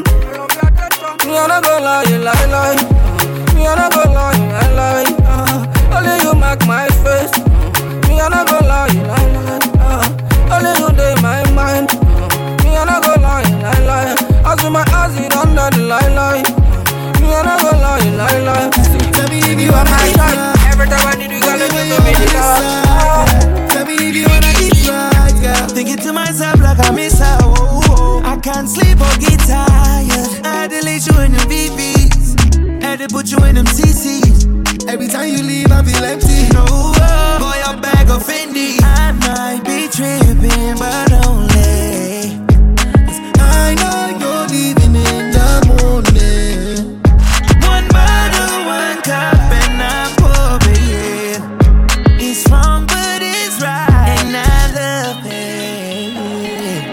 Me I no go lie, lie, lie. Me I no go lie, lie, lie. Uh, only you make my face. Me I no go lie, lie, lie. Uh, only you dey my mind. Me I no go lie, lie, lie. I see my eyes in under the light, lie. Me I no go lie, lie, lie. Baby, if you are my shot, every time I need you, girl, you give me the touch. Baby, if you wanna eat right, girl, thinking to myself like I miss her. Oh, oh. I can't sleep or get tired. I had to lay you in them B Bs, had to put you in them C Cs. Every time you leave, I feel empty. No, oh, boy, your bag of Fendi. I might be tripping, but only 'cause I know you're leaving in the morning. One bottle, one cup, and I'm pouring. It's wrong, but it's right, and I love it.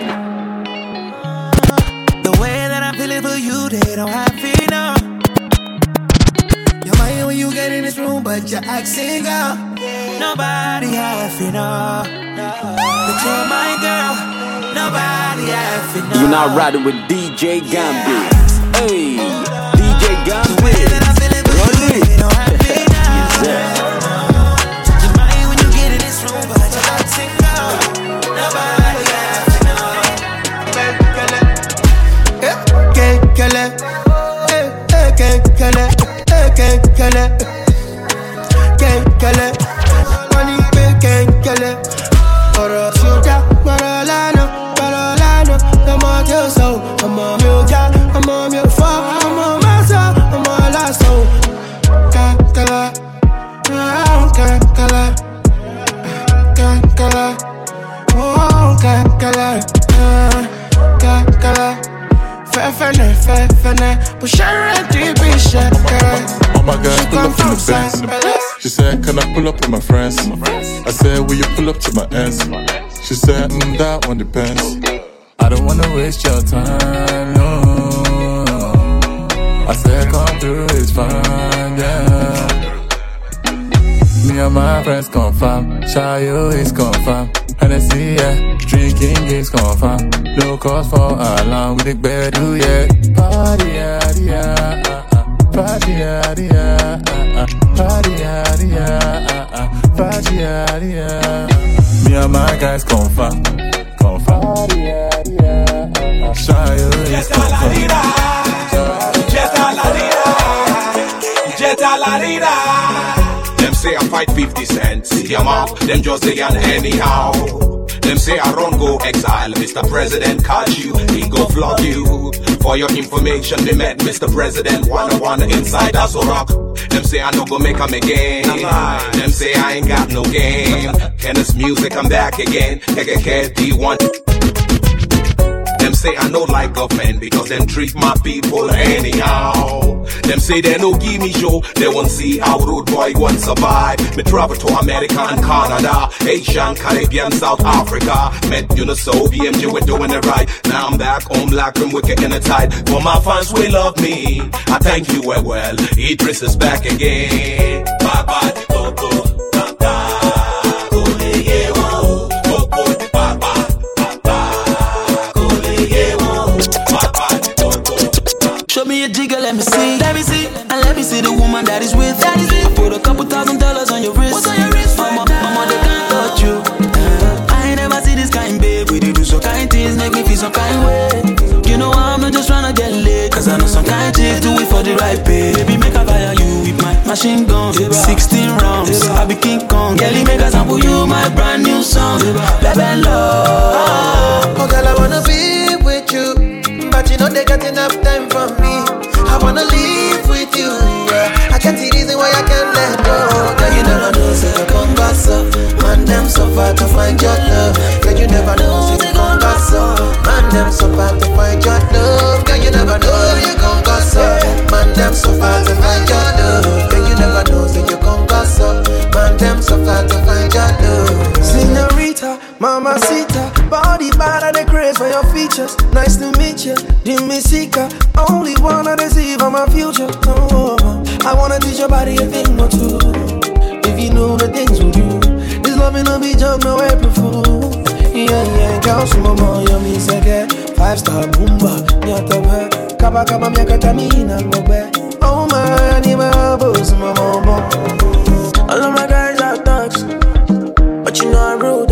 The way that I'm feeling for you, they don't have it now. You're mine when you get in this room, but you're acting out. Nobody have it all. But you're my girl. Nobody have it all. You're not riding with D J Gambit. Hey, D J Gambit. Roll it. Yes, sir. You're mine when you get in this room, but you're acting out. Nobody have it all. Hey, Kele. Hey, hey, Kele. Hey, Kele. Kele. Money, pay, Kele. Oro, sugar, Marolano, Marolano. I'm on your soul. I'm on your job. I'm on your phone. I'm on my soul. I'm on last soul. Kele. Kele. Kele. Oh, Kele. Kele. Fefene, fefene. Push her and deep in shit, Oh my God, pull up in the Benz. She said, can I pull up with my friends? I said, will you pull up to my ends? She said, mm, that one depends. I don't wanna waste your time, no. I said, come through, it's fine, yeah. Me and my friends confirm, Shayo is confirm. Hennessy, yeah. Drinking games confirm. No cause for alarm with the bed, do yeah. Party, yeah, yeah, uh, uh. Party, yeah, yeah, uh, uh. Party, yeah, yeah, uh, uh. Party, yeah, yeah. Me and my guys confirm, confirm. Party, yeah, yeah, uh, uh. Shy, is confirm. Jetta la rida, Jetta la rida. Them say I fight fifty cents, see them off, them just say and anyhow. Them say I run go exile, Mister President catch you, he go flog you. For your information, they met Mister President one on one inside us rock. Them say I no go make 'em again. Them say I ain't got no game. Kenneth's music, I'm back again. K K K D one. Them say I know like government because them treat my people anyhow. Them say they no give me show, they won't see how road boy won't survive. Me travel to America and Canada, Asian, Caribbean, South Africa. Met you know so B M G, we're doing it right. Now I'm back home black and wicked in the tide. For my fans will love me, I thank you well well. Idris is back again. Bye bye, Coco. Show me a jigger, let me see, let me see, and let me see the woman that is with. That is it. I put a couple thousand dollars on your wrist. What's on your wrist? Mama, right mama, they can't touch you. Uh, I ain't never see this kind, babe. We do so kind things, make me feel some kind way. You know I'm not just trying to get laid, cause I know some kind chicks do it for the right pay. Baby, make a fire you with my machine gun. sixteen rounds, I be King Kong. Kelly, make a sample you my brand new song. Baby, love. Oh, girl, I wanna be with you, but you know they got enough time for me. I wanna live with you, yeah. I can't see reason why I can't let go. Girl, you never know, say you come back so. Man, them so far to find your love. Girl, you never know, say you come back so. Man, them so far to find your love. Girl, you never know, say you come back so. Man, them so far to find your love. Girl, you never know, say you come back so. Man, them so far to find your love. Señorita, mamacita, body bad and the craze for your features. Nice to meet you, Dimisika. Only wanna deceive on my future. Oh, I wanna teach your body a thing or two. If you know the things we do, this loving no be joke, no April Fool. Yeah, yeah, girl, so mama, you me say five star boomba, nyata be, kaba kaba miaka tamina ngobe. Oh my, I need my elbows, my mama. All of my guys are thugs, but you know I'm rude.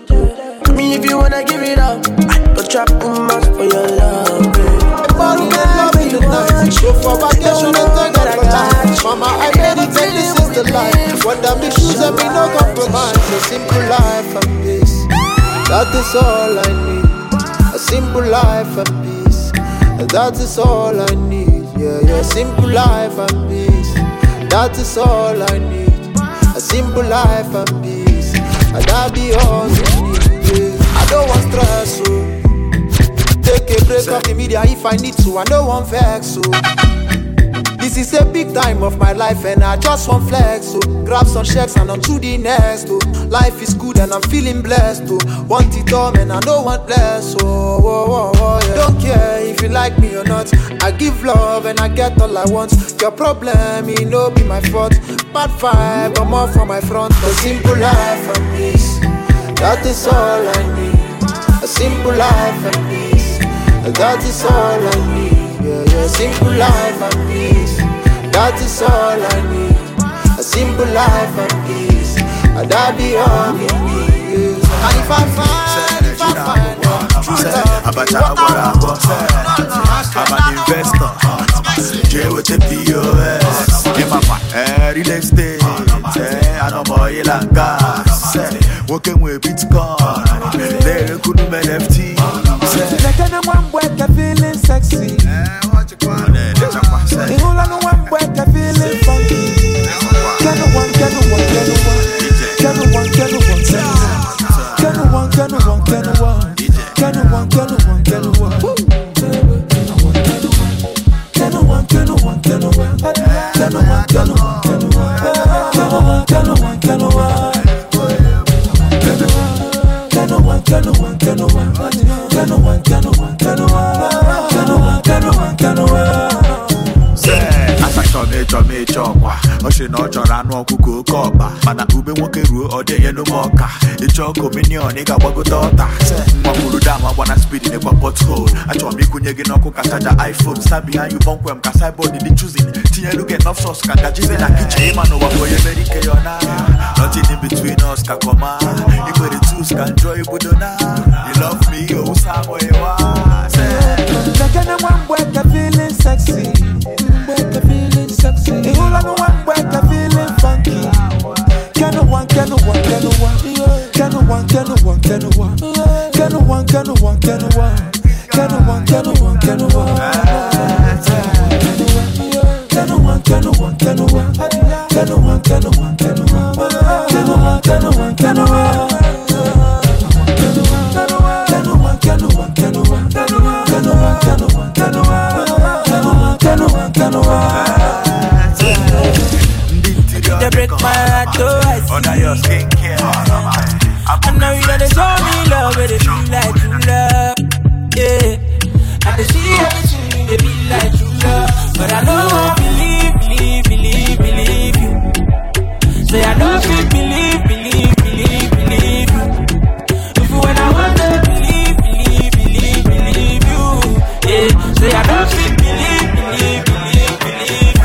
I mean, if you wanna give it up, I go trap too much for your love. Bottle get love in the night. Show for vacation and take off for life. Mama, I meditate, this is the life. When the big shoes and me no compromise. A simple life and peace, that is all I need. A simple life and peace, that is all I need. Yeah, yeah, simple life and peace, that is all I need. A simple life and peace, and that be all you need. Yeah. I don't want stress, so take a break off the media if I need to. I don't want vex, so this is a big time of my life and I just want flex, so grab some checks and on to the next, so life is good and I'm feeling blessed, so want it all and I don't want less, so oh, oh, oh, yeah. Don't care if you like me or not, I give love and I get all I want. Your problem, it no be my fault. Bad vibe, I'm off from my front. A simple life and peace, that is all I need. A simple life and peace, that is all I need. Yeah, yeah, simple life and peace, that is all I need. A simple life and peace, and that be all we need. And if I find, if I find About I'm an investor, J with the P O S. In my real estate, I know boy like gas. Working with Bitcoin, they couldn't be F T. Like anyone boy can feeling sexy. The whole of the one boy can feeling funky. Can one, can one, can one, can one, can one, can one, can one, can one, can one, can one, can one. Can one, can one, can one, can one, can one, can one, can one, can one. Can one, can one, can one, can one, can one, can one, can one, can one, can one. As I come mechọ mechọ ọkwa ọchị na ọ chọrọ anụ ọkụkọ oke ọkpa mana ube nwoke ruo ọ dịnye n'ụmụọka ịchọ kominion ị ga-agbagote ọta mgbapụrụ dam agbana speed nekwa pothole achọrọ m ikwunye gị n'ọkụ ka chaja iPhone stand behind you bonkwem ka cyborg dị choosing tinyelu gị enough sauce ka ngajizi na kitchen ịma n'ụwa bụ onye mere ike ya ọ na nothing in between us ka kọma ikwere tools ka enjoy ibudo na you love me oh samo ewa Nakana one boy ka feeling sexy, boy ka feeling sexy. The whole of one boy ka feeling funky. Can one, can one, can one, can one, can one, can one, can one, can one, can one, can one, can one, can one, can one, can one, can one, can one, can one, can one, can one, can one. They break my heart, oh I see. Under your skincare I know you don't show me love, but it feel like true love. Yeah, I can see everything, they be like true love. But I know I believe, believe, believe, believe you. Say I don't feel believe, believe, believe, believe you. If when I want to believe, believe, believe, believe you. Yeah, say I don't feel believe, believe, believe, believe you.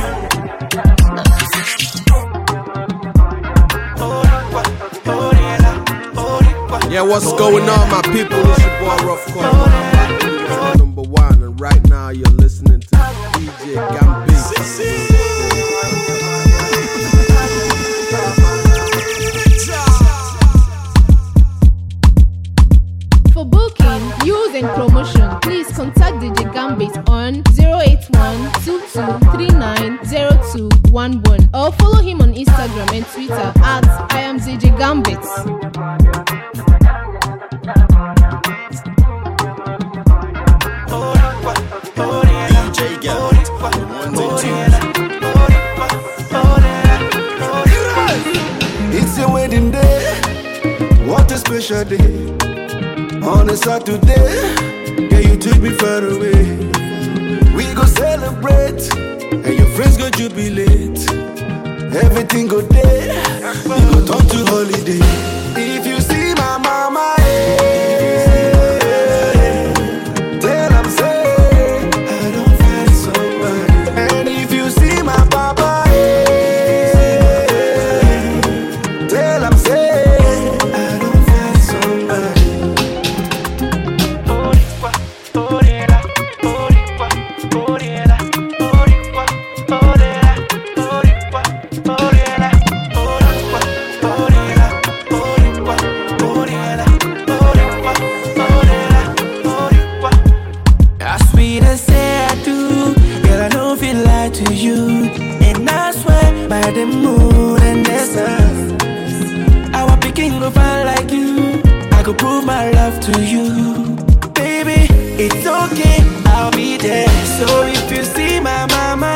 Yeah, what's going on, my people? It's your boy Rough Corner, number one, and right now you're listening to D J Gambi. For booking, use and promotion, please contact D J Gambit on zero eight one, two two three nine, zero two one one or follow him on Instagram and Twitter at I am D J Gambit. D J Gambit, the ones and twos. It's your wedding day, what a special day. On a Saturday, yeah, you took me far away. We go celebrate, and your friends go jubilate. Everything go there, you go turn to holiday. If you see my mama, eh, tell I'm say I don't find somebody. And if you see my papa, eh, tell I'm say I don't find somebody. To you, and I swear by the moon and the sun, I will be king of all like you. I could prove my love to you, baby. It's okay, I'll be there. So if you see my mama,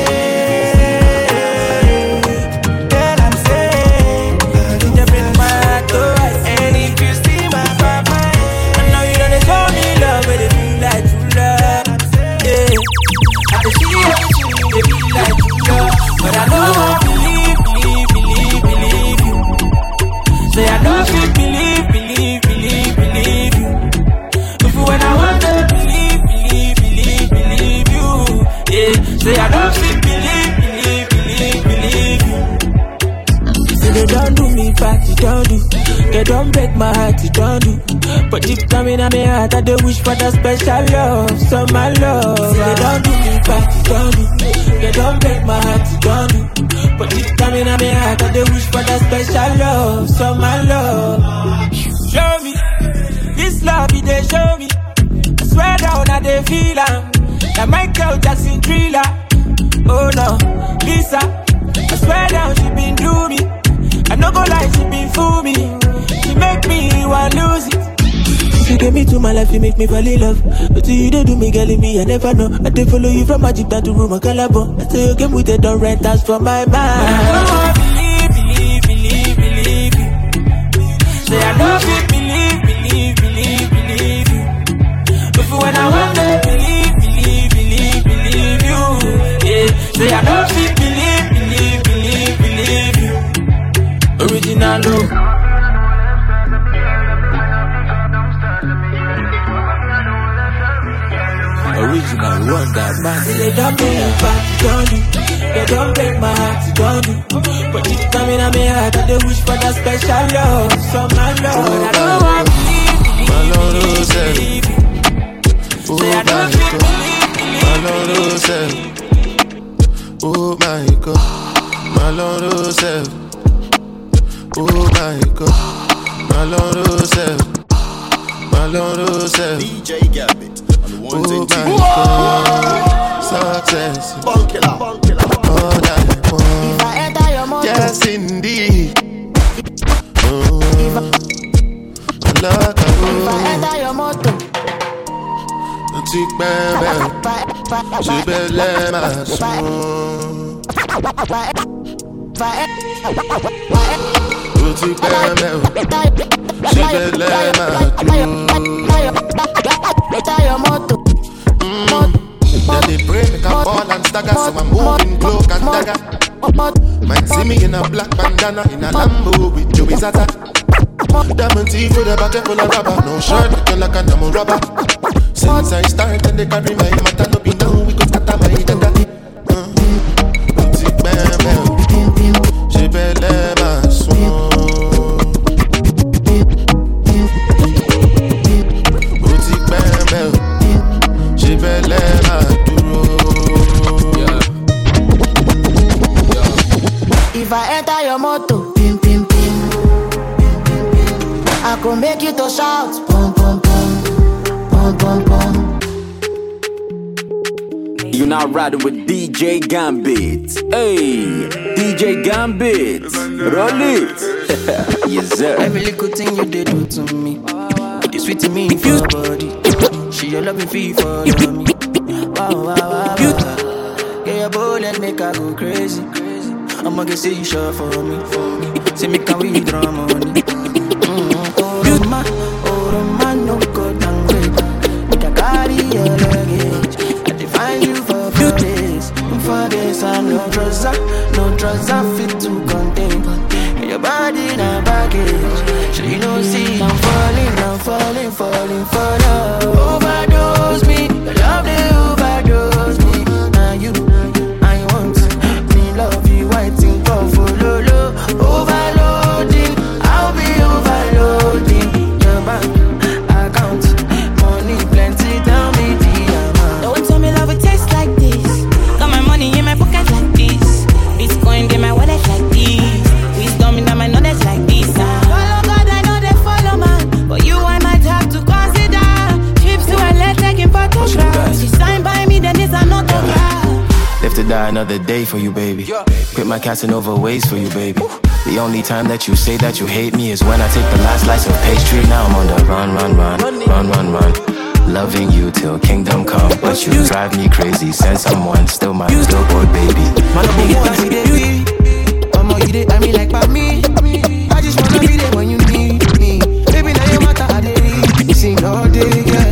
eh, then I'm saying you break my heart, oh. And if you see my papa, I know you don't show me love, but it feel like true love. Yeah, I can see everything. They be like you, but I know I believe, believe, believe, believe you. Say I don't feel believe, believe, believe, believe you. If when I want to believe, believe, believe, believe you. Yeah, say I don't feel believe, believe, believe, believe you. Say they don't do me bad, you don't do. They don't break my heart, you don't do. But deep down in my heart, I do wish for that special love, so my love. Say they don't do me bad, you don't do. They don't break my heart, you don't do. But deep down in my heart, I do wish for that special love, so my love. Show me, this love, they show me. I swear down, I they feel am. That Michael Jackson thriller. Oh no, Lisa, I swear down, she been do me. I no go lie, she been fool me. She make me want lose it. You get me to my life, you make me fall in love. But you don't do me, girl, in me, I never know. I did follow you from Magic down to room of Calabo. I say you came with the don't rent that's from my mind. I don't believe, believe, believe, believe you. Say I don't believe, believe, believe, believe you. But when I want to believe, believe, believe, believe you. Yeah, say I don't believe. original, one that man. They don't bring me back, don't do. They don't break my heart, don't do. But you come in on my heart, and they wish for that special love. So my love, I don't want to leave you. My Lord, who said? Oh my God, my Lord, who said? Oh my God, my Lord, who said? Oh my God, my Lord, who said? My Lord, who said? D J Gambit on the ones and twos. Oh my God, success. Bunkilla, bunkilla, all that one. Yes, indeed. Oh, like a If I enter your motor, Tic baby, je vais les maçons. Tic baby, je vais les maçons. Yeah, they pray make a ball and stagger, so I'm moving cloak and dagger. Might see me in a black bandana, in a Lambo with Joey Zata. Diamond teeth with a bucket full of rubber, no shirt looking like a normal rubber. Since I started, they carry my matter, no be now we go scatter my dada. Boutique bébé, j'ai belle ma soin. Boutique bébé, j'ai belle ma duro. if I enter your motor, pim pim pim, I could make you to shout, pum pum pum, pum pum pum. You're not riding with D J Gambit. Hey, D J Gambit, roll it. Yes, sir. Every little thing you did do to me, it is sweet to me for your body. She your loving fee for me. Wow, wow, wow, wow. Get your bullet, make her go crazy. I'ma get say you sure for me, for me. Say me can we draw money. Mm-hmm. Oh, Roma, oh, Roma, no go down great. Make a carry your luggage. I define you for four days. For days, I no trouser, no trouser fit to contain. And your body na baggage. So you don't see I'm falling, I'm falling, falling for love. Overdose me, your love they overdose me. Now you, I want me love you, I think of for lolo. Overloading, I'll be overloading. Your bank account, money plenty, tell me the amount. Don't tell me love it tastes like this. Got my money in my pocket like this. Bitcoin in my wallet like this. Wisdom in my knowledge like this. Follow God, I know they follow man. But you, I might have to consider. Trips to L A taking photographs. You sign by me, then it's another guy. Live to die another day for you, baby. Quit my Casanova ways for you, baby. The only time that you say that you hate me is when I take the last slice of pastry. Now I'm on the run, run, run, run, run, run. Loving you till kingdom come, but you drive me crazy. Send someone, still my little boy, baby. Man, I'm you dey we. I'm you dey, I mean like by me. I just wanna be there when you need me. Baby, now you matter, I dey read. Sing all day, yeah.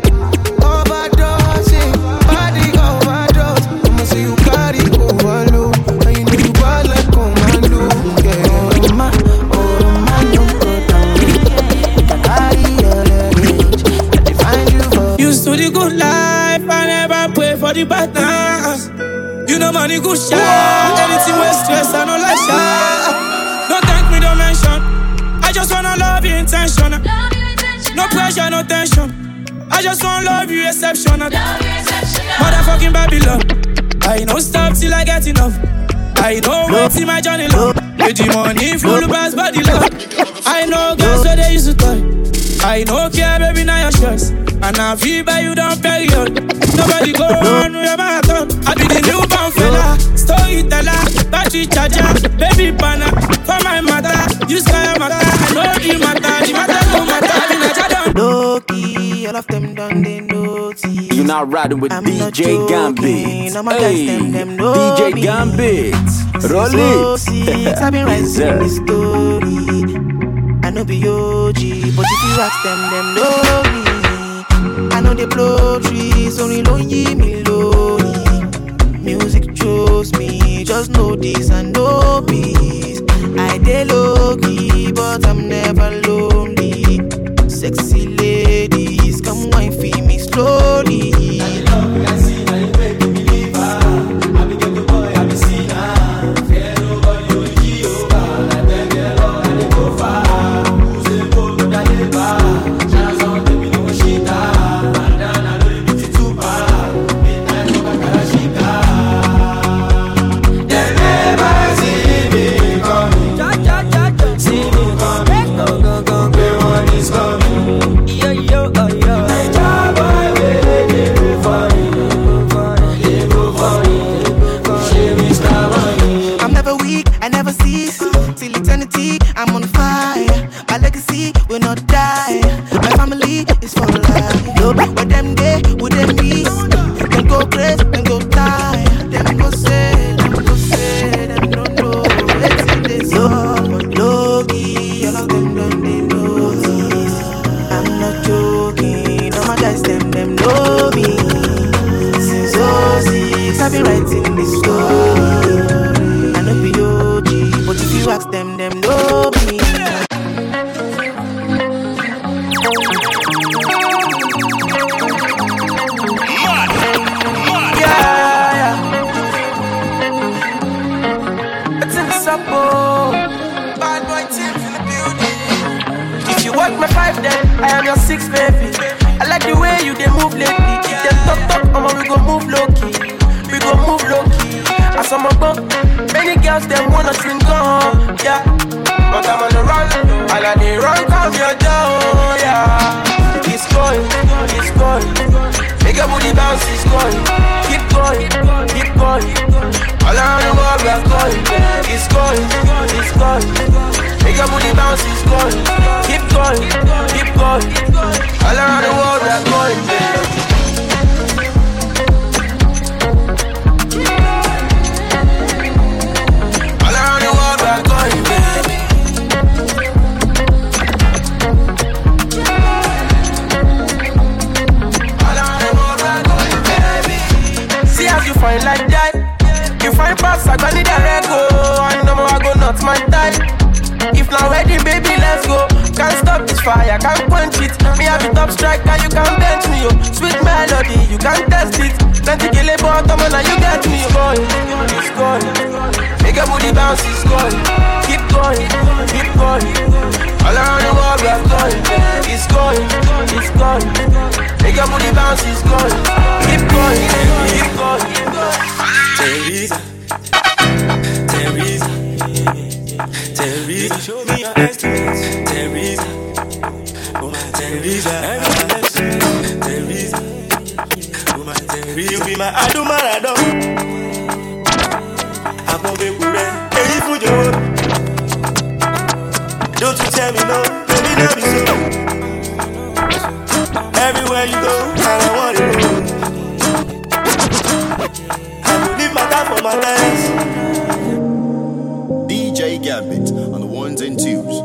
Overdosing, body overdose. I'ma say you carry overload, and you know you bad like commando. Yeah, oh ma, oh ma, no go down. Make a carry your luggage. I define you for. Used to the good life, I never pray for the bad times. You know money good shot. Anything with stress, I know like shot. Don't thank me, don't mention. I just wanna love you intentional. No pressure, no tension. I just wanna love you exceptional. Motherfucking Babylon. I no stop till I get enough. I know wait till my journey long. With the money full of bass body love. I know girls where they used to toy. I no care, baby, now your choice. And I feel by you down period. Nobody go on with your marathon. I be the newborn fella, storyteller, battery charger, baby banner. For my mother, you sky matter. I know the matter, the matter no matter. I mean, I don't low key, all of them done they notice. You're not riding with I'm D J Gambit. Hey, them, them D J Gambit, roll it. Six, I've been writing this story. I know be O G, but if you ask them, them know me. I know they blow trees, only lonely me lonely. Music chose me, just know this and know peace. I dey low key, but I'm never lonely. Sexy ladies, come wine for me slowly. Since oh six, I've been writing this story. I know be O G, but if you ask them, them know me. My five then, I am your six baby. I like the way you they move lately. If them talk talk, mama we go move low key. We go move low key. As I'm go, many girls them wanna swing on, yeah. But I'm on the run, all I they run come your door, yeah. It's going, it's going. Make your booty bounce, it's going. Keep going, keep going. All around the world we are going. It's going, it's going. Make your booty bounce, it's going. Keep going, keep going. All around the world we are going, baby. All around the world we are going, baby. All around the world we are going, baby. See how you find like that. You find pass, I got need a rego. I know I go not my type. If not ready, baby, let's go. Can't stop this fire, can't quench it. Me have a top striker, you can't bench me, yo. Sweet melody, you can't test it. Plenty kill it, but come on, now you get me. It's going, it's going. Make your booty bounce, it's going. Keep going, keep going. All around the world we are going. It's going, it's going. Make your booty bounce, it's going. Keep going, keep going. Teresa, Teresa. Teresa, show me your estimates. Teresa, oh my Teresa, Teresa, oh my Teresa, you be my Adumarado. I'm gonna be good, hey, for you. Don't you tell me no, baby, let me so. Everywhere you go, I don't want to go. I will leave my time for my dance. D J Gambit on the ones and twos.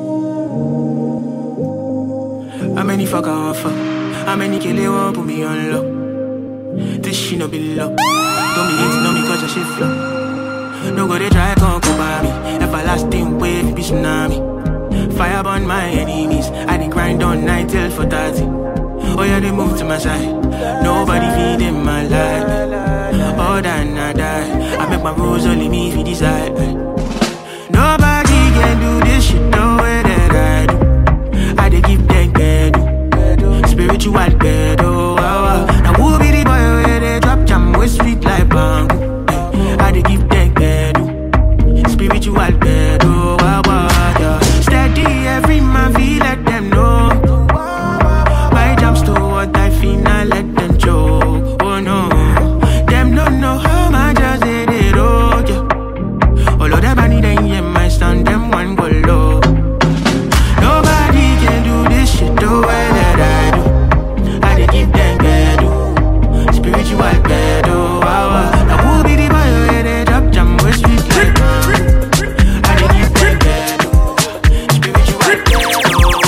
How many fuck I want fuck? How many kill they want put me on lock? This shit no be luck. Don't be hating on me cause your shit flop. No go they try come go by me. Everlasting wave be tsunami. Fire burn my enemies. I dey grind on night till for thirty. Oh yeah, they move to my side. Nobody feeding my life. All than I die. I make my rules only me if you decide. Nobody can do this shit the way that I do. I dey give them bedu, spiritual bedu. Oh, oh. Now who be the boy where they drop jam with sweet like bamboo? I dey give them bedu, spiritual bedu. Oh, oh, yeah. Steady every man feel let them know. My jams to what I feel I let them joke. Oh no, them don't know how much I say they roll. Yeah. All of them I need them in my stand, them one go low. Nobody can do this shit the way that I do. I dey give them bedu, spiritual bedu. Now who be the boy where they drop jam with sweet like bamboo? I dey give them bedu, spiritual bedu.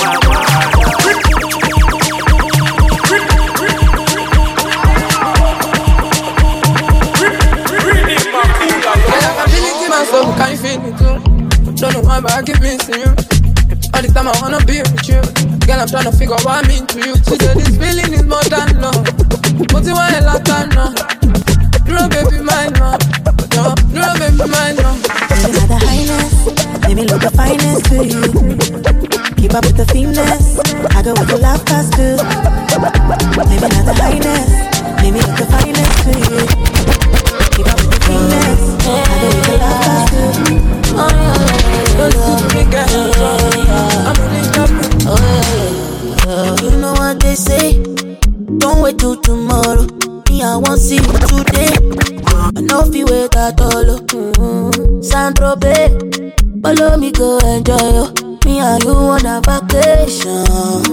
So can you feel it too? Don't know why, but I keep missing you. All the time I wanna be with you. Girl, I'm trying to figure what I mean to you. She said this feeling is more than love. But you want a lot of now. You know, baby, mine now. No, you know, baby, mine now. Baby, not the highness. Let me look the finest to you. Keep up with the finesse. I go with the love past too. Maybe not the highness. Let me look the finest to you. Keep up with the finesse. I go with the love past too. Oh yeah, don't love me, girl. I'm really happy. Oh yeah, you know what they say. Don't wait till tomorrow. Me, I want see you today. I know if you wait at all. Mm-hmm. Sandro Bay, follow me go enjoy you. Me and you on a vacation.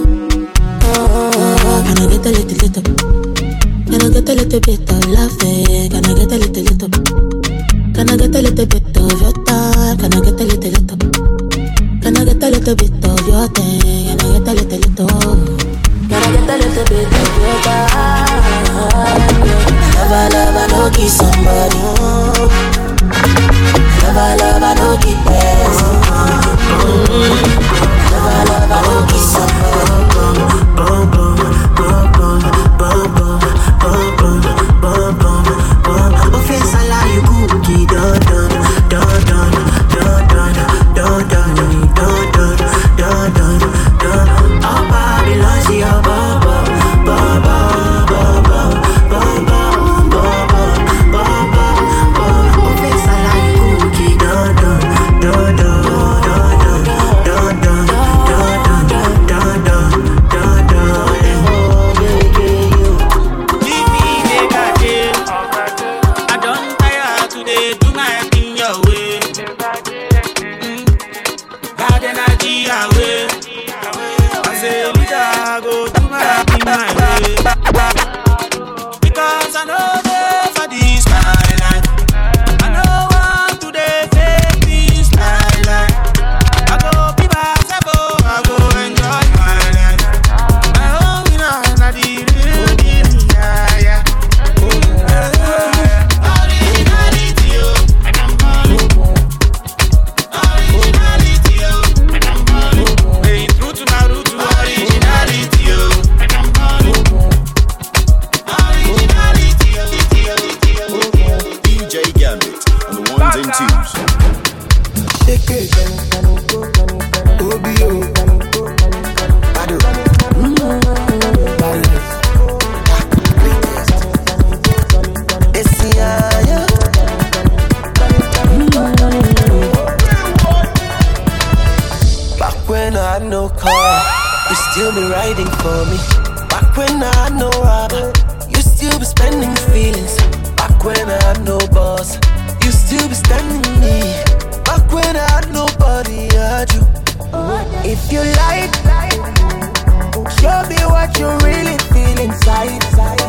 Oh, can I get a little little? Can I get a little bit of laughing? Can I get a little little? Can I get a little bit of your time? Can I get a little little? Can I get a little bit of your thing? Can I get a little little? Can I get a little bit of your time? Love, love, I no kiss somebody. Love, love, I no keep best. Love, love, I no kiss somebody. Offense, I lie, you cookie, dun dun dun dun dun dun dun dun dun dun dun dun. All Babylon, she a baba, baba, baba, baba, baba, baba, baba. Offense, I lie, you cookie, dun dun dun dun dun dun dun dun dun dun dun dun dun. Leave me, make I get. I don't tire today, do my thing your way. Mm. Bad energy away. I say, leader, go do my thing my way. Because I know they for this my life. I know one today take this my life. I go be myself, oh, I go enjoy my life. My own winner, not the real deal, yeah, yeah. Originality, oh, I can call it. Originality, oh, I can call it. Staying true to my roots, originality, oh, I can call it. Originality, oh, D J Gambit on the ones and twos. Shake it, O B O, Ado, Barnes, Essia, back when I had no car, you still be riding for me. Back when I had no rubber, you still be spending feelings. Back when I had no boss, you still be standing me. Back when I had nobody, I had you. If you like, show me what you really feel inside.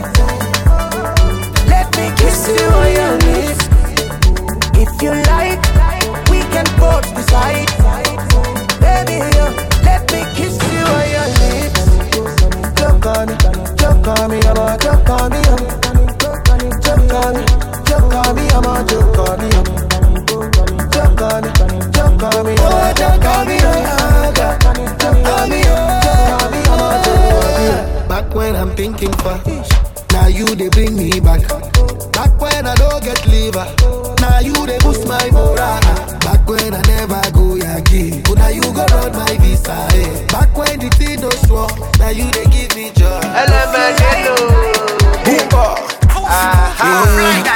Let me kiss you on your lips. If you like, we can both decide. Baby, uh, let me kiss you on your lips. Joke on me, joke on me, I'm a joke on me, I'm joke on me, joke on me, joke on me, I'm a joke on me, joke on me, joke on me, oh joke on me, oh joke on me, joke on me, joke on me, I'm a joke on me. Back when I'm thinking for, now you they bring me back. Back when I don't get liver, now you they boost my morale. Back when I never go Yankee, but now you go run my visa. Eh. Back when the thing no show, now you they give me joy. Element hello, Booker, aha.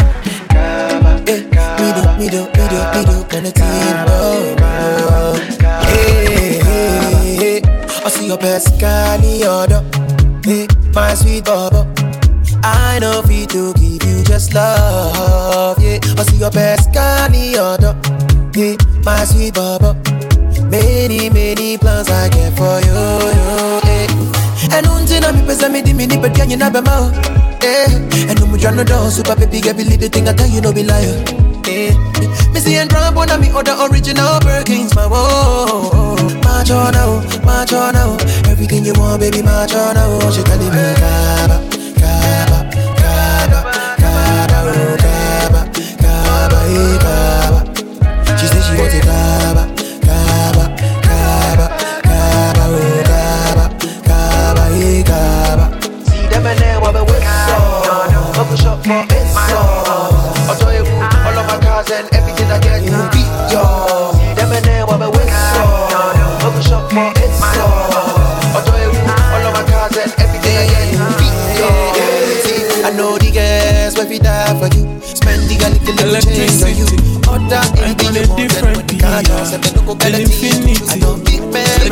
Me do, me do, me do, me do, penalty. Oh, hey, hey, hey. I see your best guy, order. Hey, my sweet bubble. I know fit to give you just love, yeah. I see your best guy, order. Hey, my sweet bubble. Many, many plans I get for you, you, yeah. And until I'm in me, me, me, but can you never know, yeah. And I'm trying to do super baby, get believe the thing I tell you, no be liar, yeah. Me see and drop one of me other original Birkins, my whoa. March on now, march on now. Everything you want, baby, march on now. She telling me, Kaba, Kaba, Kaba, Kaba, oh, Kaba, Kaba, eh, Kaba. She said she wants a Kaba, Kaba, Kaba, Kaba, oh, Kaba, Kaba, eh, Kaba. See them and then what we with so. Bubble shop for it so. I'll tell you all of my cars and everything I get to beat yo. See them and then what we with so. Bubble shop for it so. I'll tell you all of my cars and everything I get to beat yo. See, I know the gas when we die for you. Spend the little little change on you. Other anything you want and when you can't use it, don't go get a team. I don't big man,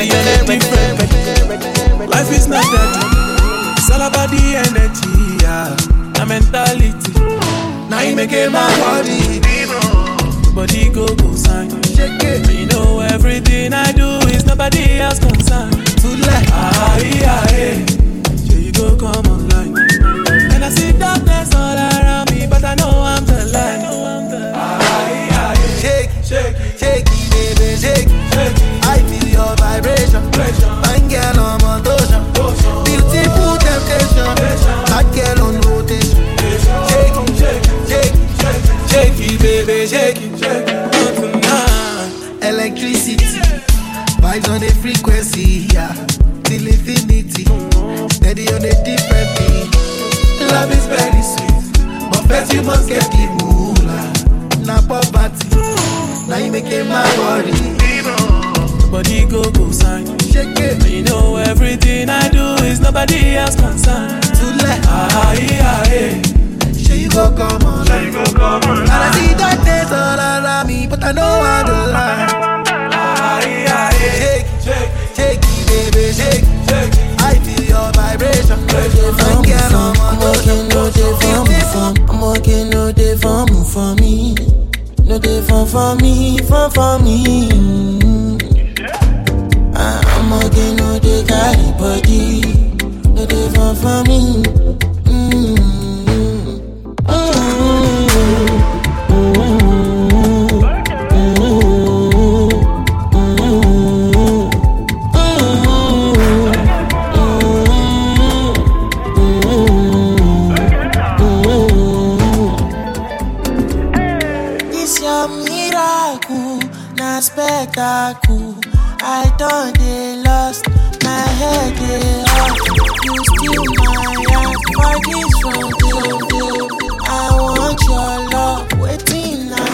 life is not that deep. It's all about the energy, yeah. The mentality. Now you make it my body. Body go go sign. You know everything I do is nobody else concerned. To like ah yeah yeah. So you go come online. And I see darkness all around me, but I know I'm the light. Ah yeah yeah. Shake, shake, shake, baby, shake. I feel your vibration. Fine girl on motion. Beautiful temptation. That girl on rotation. baby, shake it, shake it. Electricity, vibes on the frequency, yeah. Till infinity, steady on a different beat. Love is very sweet, but first you must get the moolah. Now poverty, now you make it my body. Body go go sign, shake it. You know everything I do is nobody else concerned. To let ah yeah yeah. Sure you go come on, sure you go come on. And I see darkness all around me, but I know I don't lie. Ah yeah yeah. Shake, shake, shake it, baby, shake, shake. I feel your vibration. I'm walking no day for me, I'm walking no day for me, for me, no day for for me, for for me. I'm walking no day carry body, no day for for me. Spectacle, I thought they lost my head, they off. You steal my heart for this one, I want your love, waiting now.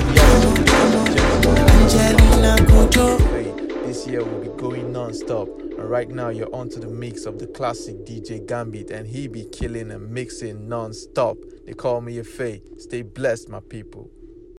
Angelina Kujo. Hey, this year will be going non-stop, and right now you're onto the mix of the classic D J Gambit, and he be killing and mixing non-stop. They call me a Faye. Stay blessed, my people.